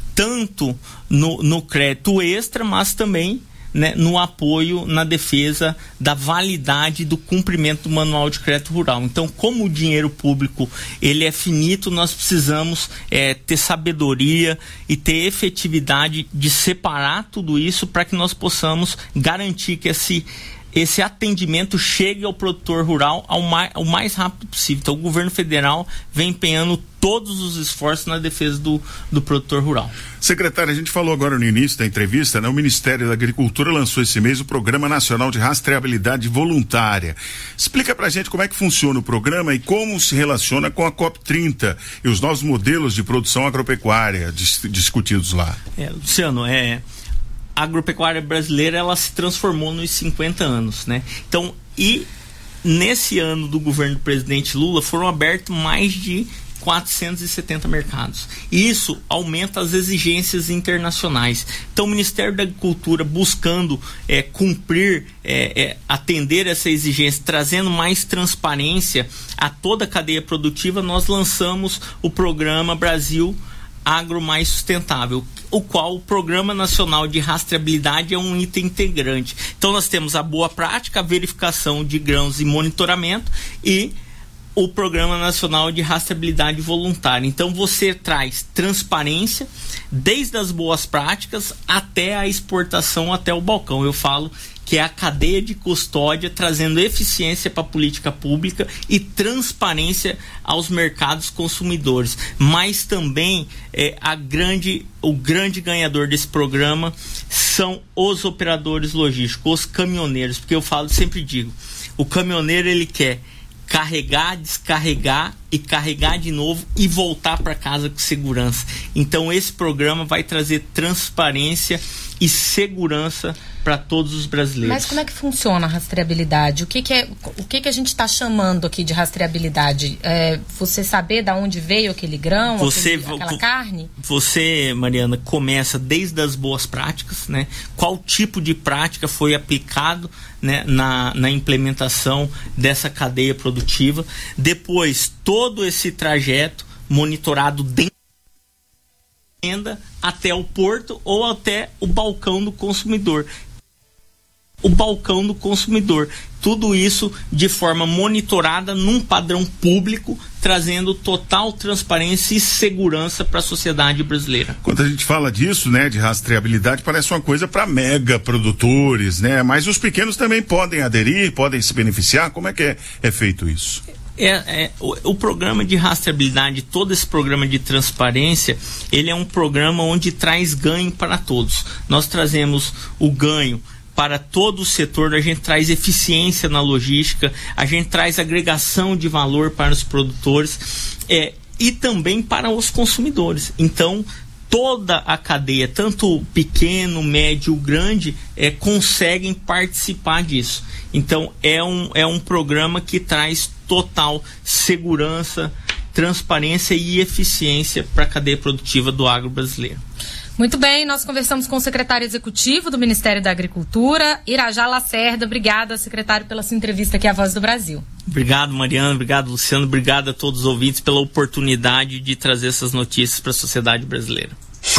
tanto no, no crédito extra, mas também, né, no apoio na defesa da validade do cumprimento do Manual de Crédito Rural. Então, como o dinheiro público ele é finito, nós precisamos é, ter sabedoria e ter efetividade de separar tudo isso para que nós possamos garantir que esse esse atendimento chegue ao produtor rural ao mais, ao mais rápido possível. Então o governo federal vem empenhando todos os esforços na defesa do, do produtor rural. Secretário, a gente falou agora no início da entrevista, né? O Ministério da Agricultura lançou esse mês o Programa Nacional de Rastreabilidade Voluntária. Explica pra gente como é que funciona o programa e como se relaciona com a COP trinta e os novos modelos de produção agropecuária dis, discutidos lá. É, Luciano, é... a agropecuária brasileira ela se transformou nos cinquenta anos, né? Então, e nesse ano do governo do presidente Lula foram abertos mais de quatrocentos e setenta mercados. E isso aumenta as exigências internacionais. Então, o Ministério da Agricultura, buscando é, cumprir, é, é, atender essa exigência, trazendo mais transparência a toda a cadeia produtiva, nós lançamos o programa Brasil Agro Mais Sustentável, o qual o Programa Nacional de Rastreabilidade é um item integrante. Então nós temos a boa prática, a verificação de grãos e monitoramento e o Programa Nacional de Rastreabilidade Voluntária. Então você traz transparência desde as boas práticas até a exportação, até o balcão. Eu falo que é a cadeia de custódia, trazendo eficiência para a política pública e transparência aos mercados consumidores. Mas também é, a grande, o grande ganhador desse programa são os operadores logísticos, os caminhoneiros, porque eu falo, sempre digo, o caminhoneiro ele quer carregar, descarregar e carregar de novo e voltar para casa com segurança. Então esse programa vai trazer transparência e segurança para todos os brasileiros. Mas como é que funciona a rastreabilidade? O que, que, é, o que, que a gente está chamando aqui de rastreabilidade? É você saber de onde veio aquele grão, você, aquele, aquela carne? Você, Mariana, começa desde as boas práticas, né? Qual tipo de prática foi aplicado, né, na, na implementação dessa cadeia produtiva. Depois, todo esse trajeto monitorado dentro da venda até o porto ou até o balcão do consumidor. O balcão do consumidor. Tudo isso de forma monitorada num padrão público, trazendo total transparência e segurança para a sociedade brasileira. Quando a gente fala disso, né, de rastreabilidade, parece uma coisa para mega produtores, né? Mas os pequenos também podem aderir, podem se beneficiar. Como é que é, é feito isso? É, é, o, o programa de rastreabilidade, todo esse programa de transparência, ele é um programa onde traz ganho para todos. Nós trazemos o ganho para todo o setor, a gente traz eficiência na logística, a gente traz agregação de valor para os produtores é, e também para os consumidores. Então, toda a cadeia, tanto pequeno, médio, grande, é, conseguem participar disso. Então, é um, é um programa que traz total segurança, transparência e eficiência para a cadeia produtiva do agro brasileiro. Muito bem, nós conversamos com o secretário executivo do Ministério da Agricultura, Irajá Lacerda. Obrigada, secretário, pela sua entrevista aqui à Voz do Brasil. Obrigado, Mariana, obrigado, Luciano, obrigado a todos os ouvintes pela oportunidade de trazer essas notícias para a sociedade brasileira.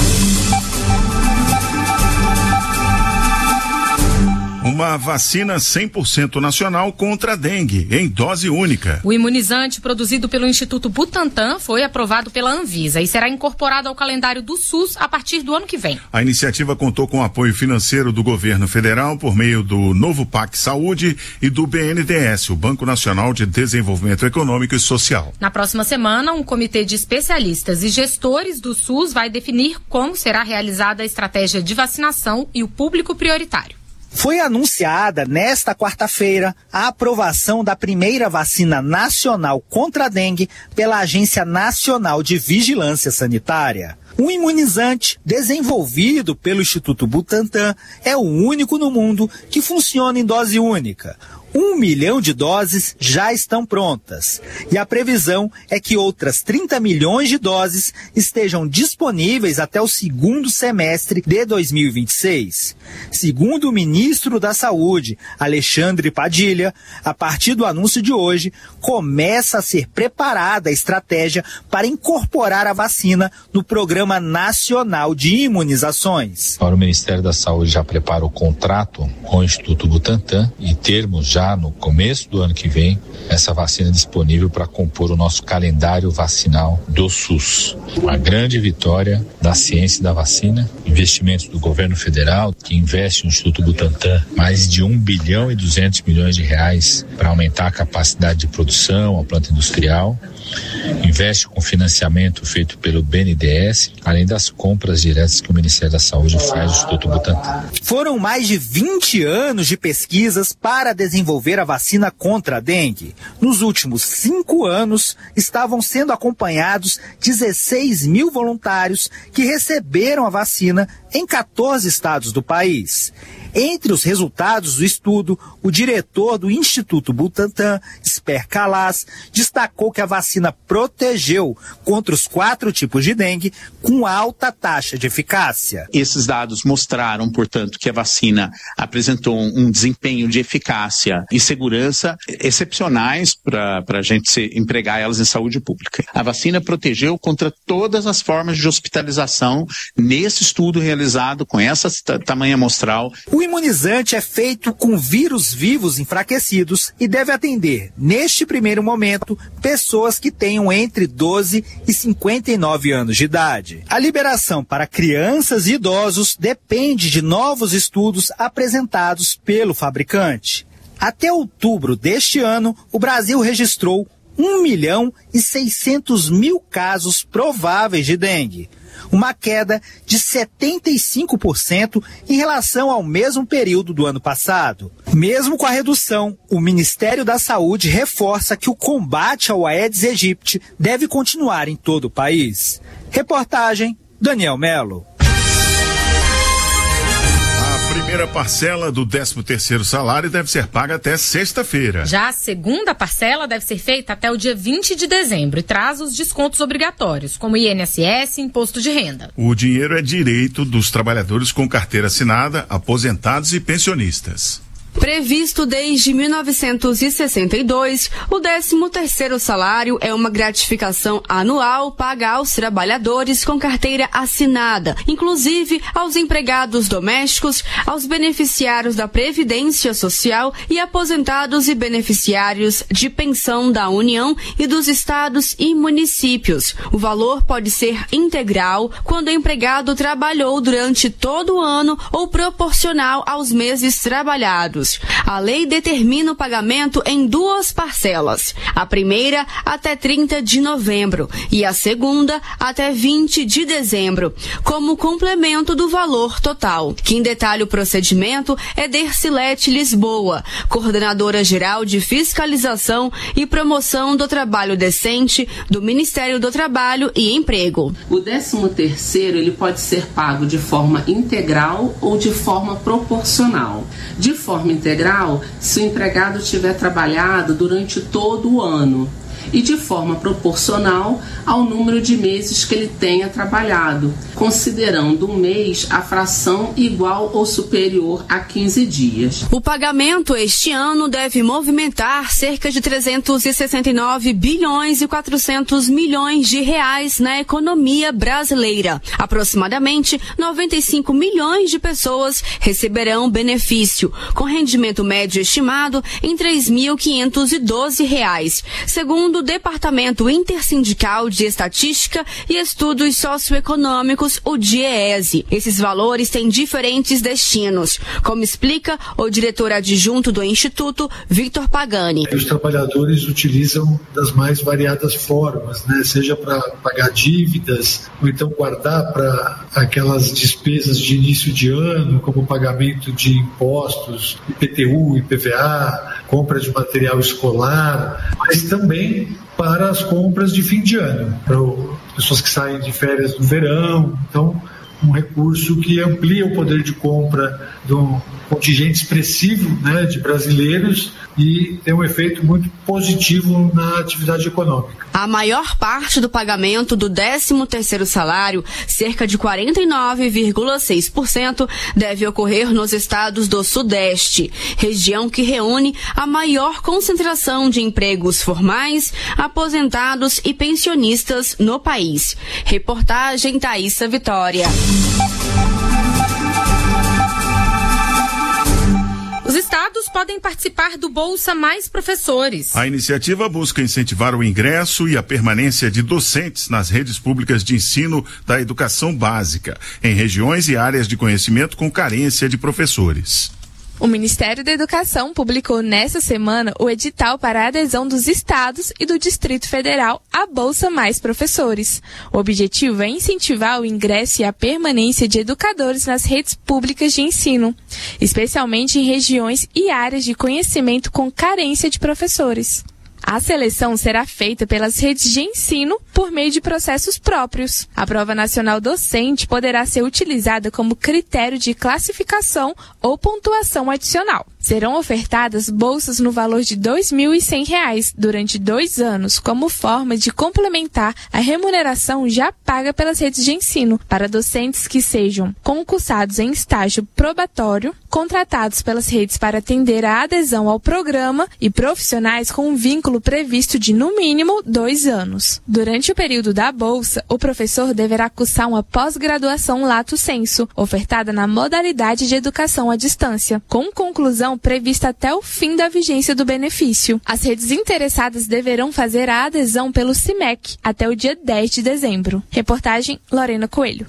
Uma vacina cem por cento nacional contra a dengue, em dose única. O imunizante produzido pelo Instituto Butantan foi aprovado pela Anvisa e será incorporado ao calendário do SUS a partir do ano que vem. A iniciativa contou com o apoio financeiro do governo federal por meio do novo P A C Saúde e do B N D E S, o Banco Nacional de Desenvolvimento Econômico e Social. Na próxima semana, um comitê de especialistas e gestores do SUS vai definir como será realizada a estratégia de vacinação e o público prioritário. Foi anunciada nesta quarta-feira a aprovação da primeira vacina nacional contra a dengue pela Agência Nacional de Vigilância Sanitária. O imunizante, desenvolvido pelo Instituto Butantan, é o único no mundo que funciona em dose única. Um milhão de doses já estão prontas e a previsão é que outras trinta milhões de doses estejam disponíveis até o segundo semestre de dois mil e vinte e seis. Segundo o ministro da Saúde, Alexandre Padilha, a partir do anúncio de hoje, começa a ser preparada a estratégia para incorporar a vacina no Programa Nacional de Imunizações. Agora o Ministério da Saúde já prepara o contrato com o Instituto Butantan e termos já no começo do ano que vem essa vacina disponível para compor o nosso calendário vacinal do SUS. Uma grande vitória da ciência da vacina, investimentos do governo federal que investe no Instituto Butantan mais de um bilhão e duzentos milhões de reais para aumentar a capacidade de produção, a planta industrial. Investe com financiamento feito pelo B N D E S, além das compras diretas que o Ministério da Saúde faz do Instituto Butantan. Foram mais de vinte anos de pesquisas para desenvolver a vacina contra a dengue. Nos últimos cinco anos, estavam sendo acompanhados dezesseis mil voluntários que receberam a vacina em quatorze estados do país. Entre os resultados do estudo, o diretor do Instituto Butantan, Esper Calas, destacou que a vacina protegeu contra os quatro tipos de dengue com alta taxa de eficácia. Esses dados mostraram, portanto, que a vacina apresentou um desempenho de eficácia e segurança excepcionais para a gente se, empregar elas em saúde pública. A vacina protegeu contra todas as formas de hospitalização nesse estudo realizado com essa tamanha amostral. O imunizante é feito com vírus vivos enfraquecidos e deve atender, neste primeiro momento, pessoas que tenham entre doze e cinquenta e nove anos de idade. A liberação para crianças e idosos depende de novos estudos apresentados pelo fabricante. Até outubro deste ano, o Brasil registrou um milhão e seiscentos mil casos prováveis de dengue, uma queda de setenta e cinco por cento em relação ao mesmo período do ano passado. Mesmo com a redução, o Ministério da Saúde reforça que o combate ao Aedes aegypti deve continuar em todo o país. Reportagem, Daniel Melo. A primeira parcela do décimo terceiro salário deve ser paga até sexta-feira. Já a segunda parcela deve ser feita até o dia vinte de dezembro e traz os descontos obrigatórios, como I N S S e imposto de renda. O dinheiro é direito dos trabalhadores com carteira assinada, aposentados e pensionistas. Previsto desde mil novecentos e sessenta e dois, o décimo terceiro salário é uma gratificação anual paga aos trabalhadores com carteira assinada, inclusive aos empregados domésticos, aos beneficiários da Previdência Social e aposentados e beneficiários de pensão da União e dos estados e municípios. O valor pode ser integral quando o empregado trabalhou durante todo o ano ou proporcional aos meses trabalhados. A lei determina o pagamento em duas parcelas, a primeira até trinta de novembro e a segunda até vinte de dezembro, como complemento do valor total. Quem detalha o procedimento é Dercilete Lisboa, coordenadora geral de fiscalização e promoção do trabalho decente do Ministério do Trabalho e Emprego. O décimo terceiro ele pode ser pago de forma integral ou de forma proporcional. De forma integral, se o empregado tiver trabalhado durante todo o ano, e de forma proporcional ao número de meses que ele tenha trabalhado, considerando um mês a fração igual ou superior a quinze dias. O pagamento este ano deve movimentar cerca de trezentos e sessenta e nove bilhões e quatrocentos milhões de reais na economia brasileira. Aproximadamente noventa e cinco milhões de pessoas receberão benefício, com rendimento médio estimado em três mil quinhentos e doze reais, segundo Segundo o Departamento Intersindical de Estatística e Estudos Socioeconômicos, o DIEESE, esses valores têm diferentes destinos, como explica o diretor adjunto do Instituto, Victor Pagani. Os trabalhadores utilizam das mais variadas formas, né? Seja para pagar dívidas, ou então guardar para aquelas despesas de início de ano, como pagamento de impostos, I P T U, I P V A, compra de material escolar, mas também para as compras de fim de ano, para pessoas que saem de férias no verão. Então, um recurso que amplia o poder de compra de um contingente expressivo, né, de brasileiros e tem um efeito muito positivo na atividade econômica. A maior parte do pagamento do décimo terceiro salário, cerca de quarenta e nove vírgula seis por cento, deve ocorrer nos estados do Sudeste, região que reúne a maior concentração de empregos formais, aposentados e pensionistas no país. Reportagem Thaísa Vitória. Os estados podem participar do Bolsa Mais Professores. A iniciativa busca incentivar o ingresso e a permanência de docentes nas redes públicas de ensino da educação básica, em regiões e áreas de conhecimento com carência de professores. O Ministério da Educação publicou nesta semana o edital para a adesão dos estados e do Distrito Federal à Bolsa Mais Professores. O objetivo é incentivar o ingresso e a permanência de educadores nas redes públicas de ensino, especialmente em regiões e áreas de conhecimento com carência de professores. A seleção será feita pelas redes de ensino por meio de processos próprios. A prova nacional docente poderá ser utilizada como critério de classificação ou pontuação adicional. Serão ofertadas bolsas no valor de dois mil e cem reais durante dois anos, como forma de complementar a remuneração já paga pelas redes de ensino para docentes que sejam concursados em estágio probatório, contratados pelas redes para atender a adesão ao programa e profissionais com um vínculo previsto de, no mínimo, dois anos. Durante o período da bolsa, o professor deverá cursar uma pós-graduação lato sensu, ofertada na modalidade de educação à distância, com conclusão prevista até o fim da vigência do benefício. As redes interessadas deverão fazer a adesão pelo CIMEC até o dia dez de dezembro. Reportagem Lorena Coelho.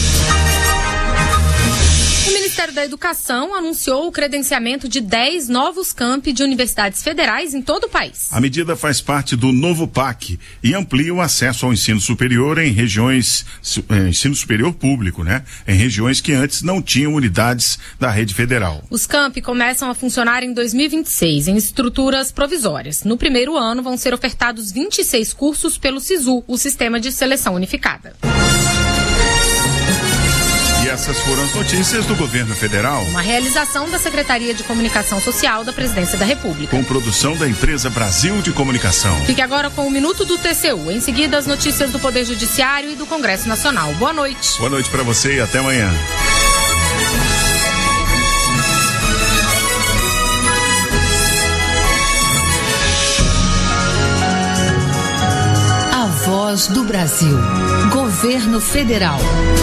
O Ministério da Educação anunciou o credenciamento de dez novos campi de universidades federais em todo o país. A medida faz parte do novo P A C e amplia o acesso ao ensino superior em regiões, eh, ensino superior público, né? Em regiões que antes não tinham unidades da rede federal. Os campi começam a funcionar em dois mil e vinte e seis em estruturas provisórias. No primeiro ano vão ser ofertados vinte e seis cursos pelo SISU, o Sistema de Seleção Unificada. E essas foram as notícias do governo federal. Uma realização da Secretaria de Comunicação Social da Presidência da República. Com produção da empresa Brasil de Comunicação. Fique agora com o Minuto do T C U. Em seguida, as notícias do Poder Judiciário e do Congresso Nacional. Boa noite. Boa noite para você e até amanhã. A Voz do Brasil. Governo Federal.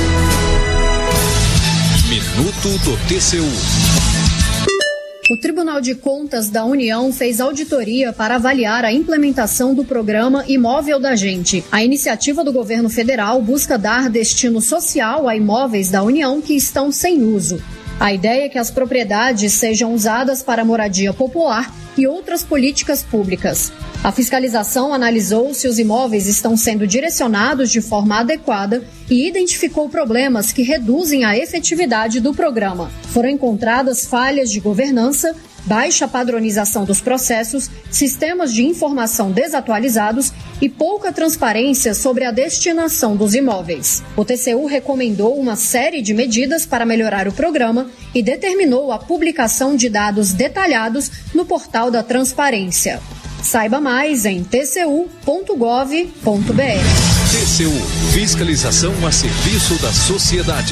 Minuto do T C U. O Tribunal de Contas da União fez auditoria para avaliar a implementação do programa Imóvel da Gente. A iniciativa do governo federal busca dar destino social a imóveis da União que estão sem uso. A ideia é que as propriedades sejam usadas para moradia popular e outras políticas públicas. A fiscalização analisou se os imóveis estão sendo direcionados de forma adequada e identificou problemas que reduzem a efetividade do programa. Foram encontradas falhas de governança, baixa padronização dos processos, sistemas de informação desatualizados e pouca transparência sobre a destinação dos imóveis. O T C U recomendou uma série de medidas para melhorar o programa e determinou a publicação de dados detalhados no portal da Transparência. Saiba mais em t c u ponto gov ponto b r. T C U, fiscalização a serviço da sociedade.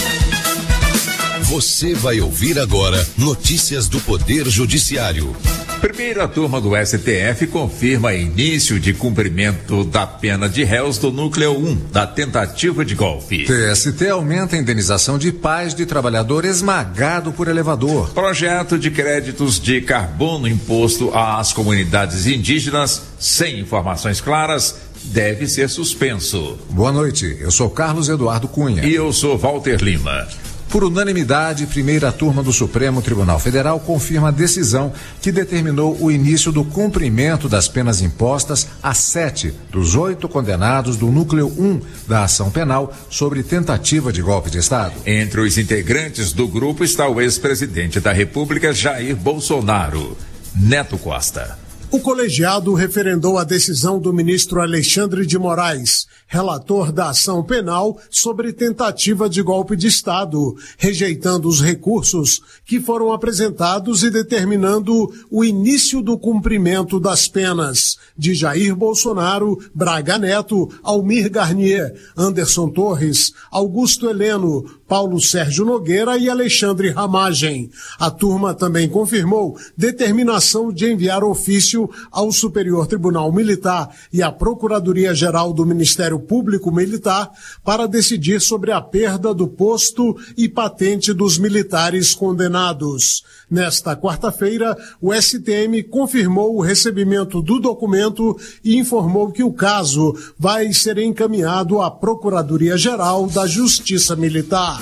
Você vai ouvir agora notícias do Poder Judiciário. Primeira turma do S T F confirma início de cumprimento da pena de réus do núcleo um da tentativa de golpe. T S T aumenta a indenização de pais de trabalhador esmagado por elevador. Projeto de créditos de carbono imposto às comunidades indígenas sem informações claras deve ser suspenso. Boa noite, eu sou Carlos Eduardo Cunha. E eu sou Walter Lima. Por unanimidade, primeira turma do Supremo Tribunal Federal confirma a decisão que determinou o início do cumprimento das penas impostas a sete dos oito condenados do núcleo um da ação penal sobre tentativa de golpe de Estado. Entre os integrantes do grupo está o ex-presidente da República, Jair Bolsonaro. Neto Costa. O colegiado referendou a decisão do ministro Alexandre de Moraes, relator da ação penal sobre tentativa de golpe de Estado, rejeitando os recursos que foram apresentados e determinando o início do cumprimento das penas de Jair Bolsonaro, Braga Neto, Almir Garnier, Anderson Torres, Augusto Heleno, Paulo Sérgio Nogueira e Alexandre Ramagem. A turma também confirmou determinação de enviar ofício ao Superior Tribunal Militar e à Procuradoria-Geral do Ministério Público Militar para decidir sobre a perda do posto e patente dos militares condenados. Nesta quarta-feira, o S T M confirmou o recebimento do documento e informou que o caso vai ser encaminhado à Procuradoria-Geral da Justiça Militar.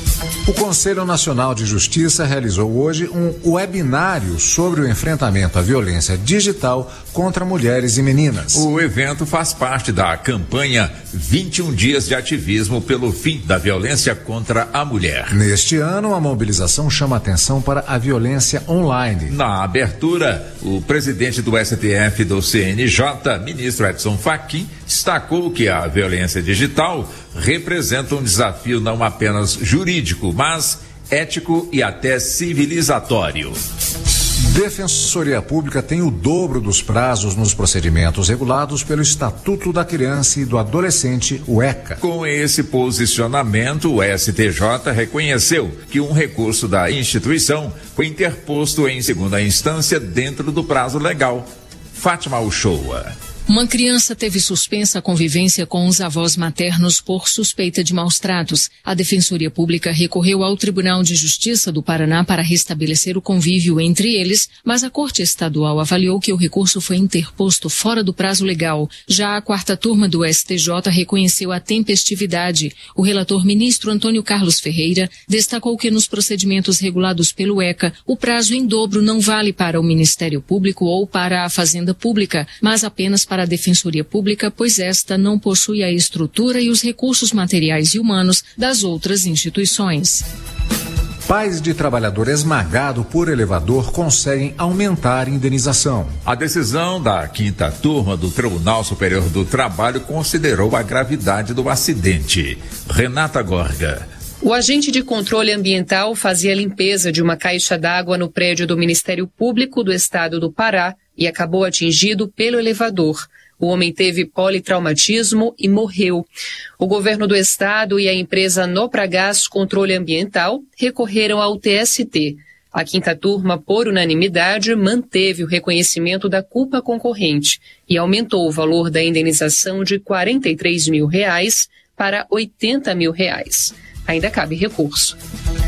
O Conselho Nacional de Justiça realizou hoje um webinário sobre o enfrentamento à violência digital contra mulheres e meninas. O evento faz parte da campanha vinte e um dias de ativismo pelo fim da violência contra a mulher. Neste ano, a mobilização chama atenção para a violência online. Na abertura, o presidente do S T F do C N J, ministro Edson Fachin, destacou que a violência digital representa um desafio não apenas jurídico, mas ético e até civilizatório. Defensoria Pública tem o dobro dos prazos nos procedimentos regulados pelo Estatuto da Criança e do Adolescente, o ECA. Com esse posicionamento, o S T J reconheceu que um recurso da instituição foi interposto em segunda instância dentro do prazo legal. Fátima Uchoa. Uma criança teve suspensa a convivência com os avós maternos por suspeita de maus-tratos. A Defensoria Pública recorreu ao Tribunal de Justiça do Paraná para restabelecer o convívio entre eles, mas a Corte Estadual avaliou que o recurso foi interposto fora do prazo legal. Já a quarta turma do S T J reconheceu a tempestividade. O relator ministro Antônio Carlos Ferreira destacou que nos procedimentos regulados pelo ECA, o prazo em dobro não vale para o Ministério Público ou para a Fazenda Pública, mas apenas para para a Defensoria Pública, pois esta não possui a estrutura e os recursos materiais e humanos das outras instituições. Pais de trabalhador esmagado por elevador conseguem aumentar a indenização. A decisão da quinta turma do Tribunal Superior do Trabalho considerou a gravidade do acidente. Renata Gorga. O agente de controle ambiental fazia a limpeza de uma caixa d'água no prédio do Ministério Público do Estado do Pará e acabou atingido pelo elevador. O homem teve politraumatismo e morreu. O governo do estado e a empresa Nopragás Controle Ambiental recorreram ao T S T. A quinta turma, por unanimidade, manteve o reconhecimento da culpa concorrente e aumentou o valor da indenização de quarenta e três mil reais para oitenta mil reais. Ainda cabe recurso.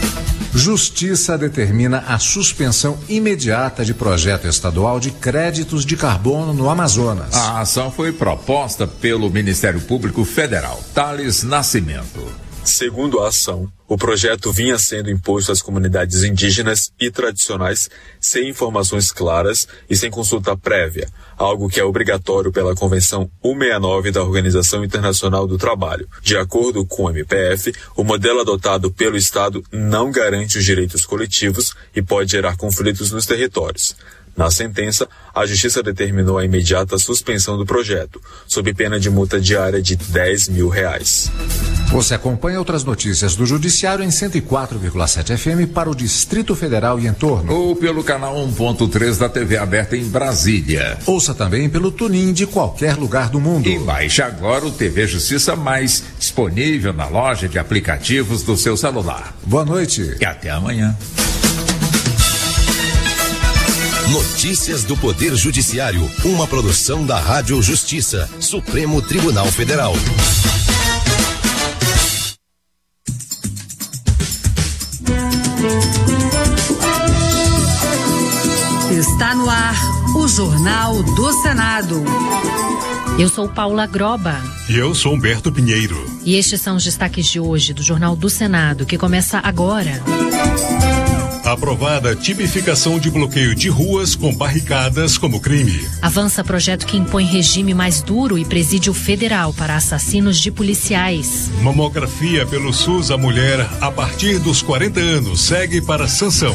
Justiça determina a suspensão imediata de projeto estadual de créditos de carbono no Amazonas. A ação foi proposta pelo Ministério Público Federal. Thales Nascimento. Segundo a ação, o projeto vinha sendo imposto às comunidades indígenas e tradicionais sem informações claras e sem consulta prévia, algo que é obrigatório pela Convenção cento e sessenta e nove da Organização Internacional do Trabalho. De acordo com o M P F, o modelo adotado pelo Estado não garante os direitos coletivos e pode gerar conflitos nos territórios. Na sentença, a Justiça determinou a imediata suspensão do projeto, sob pena de multa diária de dez mil reais. Você acompanha outras notícias do Judiciário em cento e quatro vírgula sete F M para o Distrito Federal e entorno. Ou pelo canal um ponto três da T V aberta em Brasília. Ouça também pelo TuneIn de qualquer lugar do mundo. E baixe agora o T V Justiça Mais, disponível na loja de aplicativos do seu celular. Boa noite. E até amanhã. Notícias do Poder Judiciário, uma produção da Rádio Justiça, Supremo Tribunal Federal. Está no ar o Jornal do Senado. Eu sou Paula Groba. E eu sou Humberto Pinheiro. E estes são os destaques de hoje do Jornal do Senado, que começa agora. Aprovada tipificação de bloqueio de ruas com barricadas como crime. Avança projeto que impõe regime mais duro e presídio federal para assassinos de policiais. Mamografia pelo SUS à mulher a partir dos quarenta anos segue para sanção.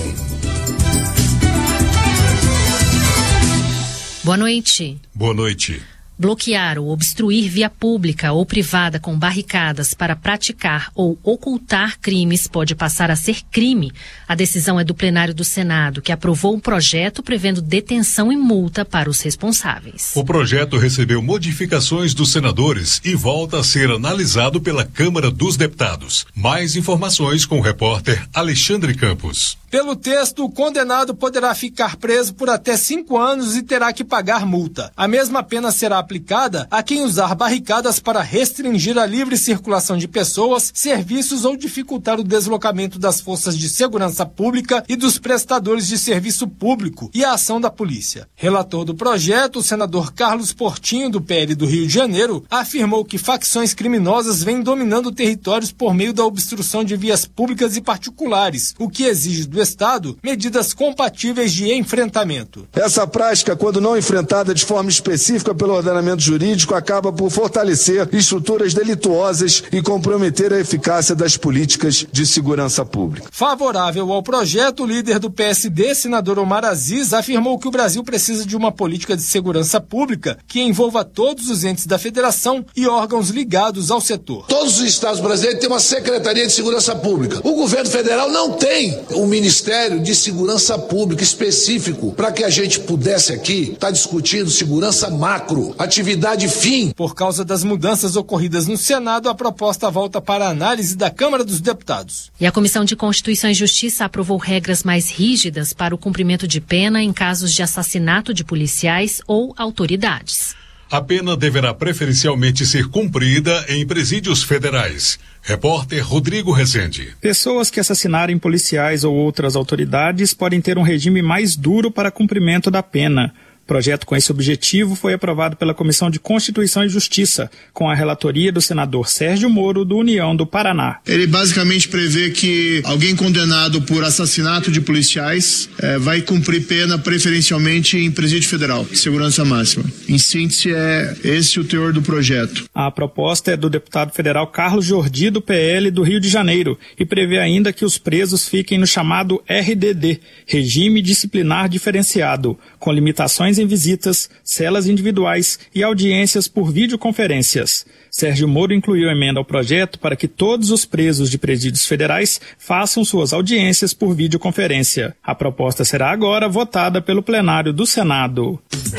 Boa noite. Boa noite. Bloquear ou obstruir via pública ou privada com barricadas para praticar ou ocultar crimes pode passar a ser crime. A decisão é do plenário do Senado, que aprovou um projeto prevendo detenção e multa para os responsáveis. O projeto recebeu modificações dos senadores e volta a ser analisado pela Câmara dos Deputados. Mais informações com o repórter Alexandre Campos. Pelo texto, o condenado poderá ficar preso por até cinco anos e terá que pagar multa. A mesma pena será aplicada a quem usar barricadas para restringir a livre circulação de pessoas, serviços ou dificultar o deslocamento das forças de segurança pública e dos prestadores de serviço público e a ação da polícia. Relator do projeto, o senador Carlos Portinho, do P L do Rio de Janeiro, afirmou que facções criminosas vêm dominando territórios por meio da obstrução de vias públicas e particulares, o que exige do Estado medidas compatíveis de enfrentamento. Essa prática, quando não enfrentada de forma específica pelo ordenamento jurídico, acaba por fortalecer estruturas delituosas e comprometer a eficácia das políticas de segurança pública. Favorável ao projeto, o líder do P S D, senador Omar Aziz, afirmou que o Brasil precisa de uma política de segurança pública que envolva todos os entes da federação e órgãos ligados ao setor. Todos os estados brasileiros têm uma Secretaria de Segurança Pública. O governo federal não tem um Ministério de Segurança Pública específico para que a gente pudesse aqui estar tá discutindo segurança macro, atividade fim. Por causa das mudanças ocorridas no Senado, a proposta volta para a análise da Câmara dos Deputados. E a Comissão de Constituição e Justiça aprovou regras mais rígidas para o cumprimento de pena em casos de assassinato de policiais ou autoridades. A pena deverá preferencialmente ser cumprida em presídios federais. Repórter Rodrigo Rezende. Pessoas que assassinarem policiais ou outras autoridades podem ter um regime mais duro para cumprimento da pena. O projeto com esse objetivo foi aprovado pela Comissão de Constituição e Justiça, com a relatoria do senador Sérgio Moro, do União do Paraná. Ele basicamente prevê que alguém condenado por assassinato de policiais eh, vai cumprir pena preferencialmente em presídio federal, segurança máxima. Em síntese, é esse o teor do projeto. A proposta é do deputado federal Carlos Jordi, do P L do Rio de Janeiro, e prevê ainda que os presos fiquem no chamado R D D, Regime Disciplinar Diferenciado, com limitações em visitas, celas individuais e audiências por videoconferências. Sérgio Moro incluiu emenda ao projeto para que todos os presos de presídios federais façam suas audiências por videoconferência. A proposta será agora votada pelo plenário do Senado.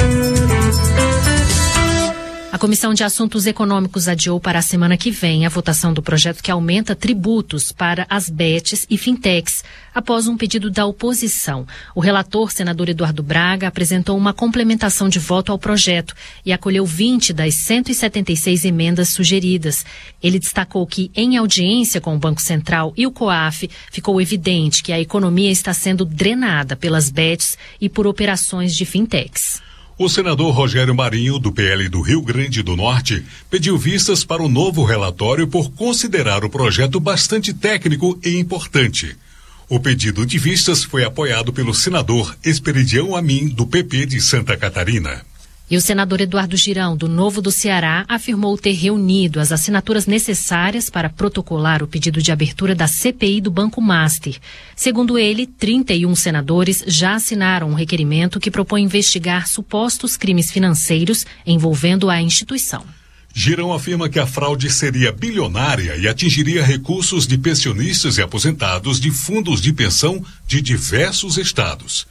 A Comissão de Assuntos Econômicos adiou para a semana que vem a votação do projeto que aumenta tributos para as B E Ts e fintechs, após um pedido da oposição. O relator, senador Eduardo Braga, apresentou uma complementação de voto ao projeto e acolheu vinte das cento e setenta e seis emendas sugeridas. Ele destacou que, em audiência com o Banco Central e o COAF, ficou evidente que a economia está sendo drenada pelas B E Ts e por operações de fintechs. O senador Rogério Marinho, do P L do Rio Grande do Norte, pediu vistas para o novo relatório por considerar o projeto bastante técnico e importante. O pedido de vistas foi apoiado pelo senador Esperidião Amin, do P P de Santa Catarina. E o senador Eduardo Girão, do Novo do Ceará, afirmou ter reunido as assinaturas necessárias para protocolar o pedido de abertura da C P I do Banco Master. Segundo ele, trinta e um senadores já assinaram um requerimento que propõe investigar supostos crimes financeiros envolvendo a instituição. Girão afirma que a fraude seria bilionária e atingiria recursos de pensionistas e aposentados de fundos de pensão de diversos estados.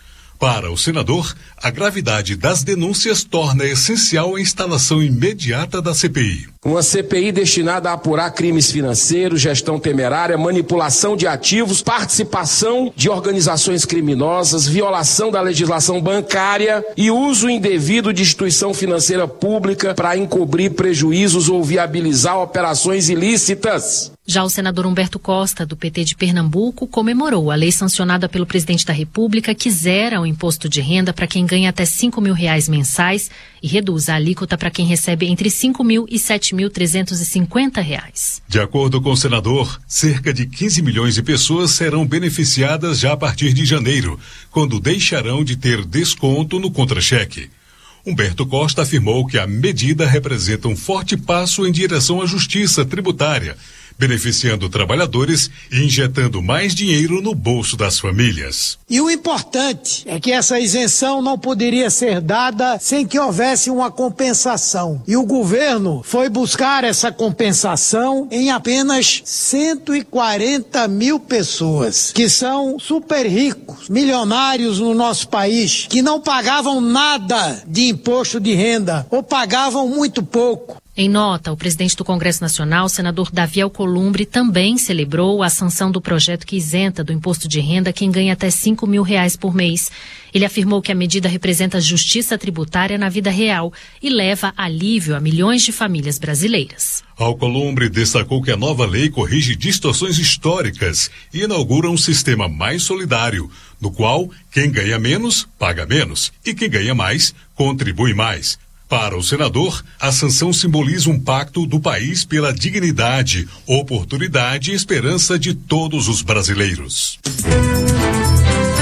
Para o senador, a gravidade das denúncias torna essencial a instalação imediata da C P I. Uma C P I destinada a apurar crimes financeiros, gestão temerária, manipulação de ativos, participação de organizações criminosas, violação da legislação bancária e uso indevido de instituição financeira pública para encobrir prejuízos ou viabilizar operações ilícitas. Já o senador Humberto Costa, do P T de Pernambuco, comemorou a lei sancionada pelo presidente da República que zera o imposto de renda para quem ganha até cinco mil reais mensais e reduz a alíquota para quem recebe entre cinco mil e sete mil trezentos e cinquenta reais. De acordo com o senador, cerca de quinze milhões de pessoas serão beneficiadas já a partir de janeiro, quando deixarão de ter desconto no contra-cheque. Humberto Costa afirmou que a medida representa um forte passo em direção à justiça tributária, beneficiando trabalhadores e injetando mais dinheiro no bolso das famílias. E o importante é que essa isenção não poderia ser dada sem que houvesse uma compensação. E o governo foi buscar essa compensação em apenas cento e quarenta mil pessoas, que são super ricos, milionários no nosso país, que não pagavam nada de imposto de renda ou pagavam muito pouco. Em nota, o presidente do Congresso Nacional, senador Davi Alcolumbre, também celebrou a sanção do projeto que isenta do imposto de renda quem ganha até cinco mil reais por mês. Ele afirmou que a medida representa justiça tributária na vida real e leva alívio a milhões de famílias brasileiras. Alcolumbre destacou que a nova lei corrige distorções históricas e inaugura um sistema mais solidário, no qual quem ganha menos, paga menos e quem ganha mais, contribui mais. Para o senador, a sanção simboliza um pacto do país pela dignidade, oportunidade e esperança de todos os brasileiros.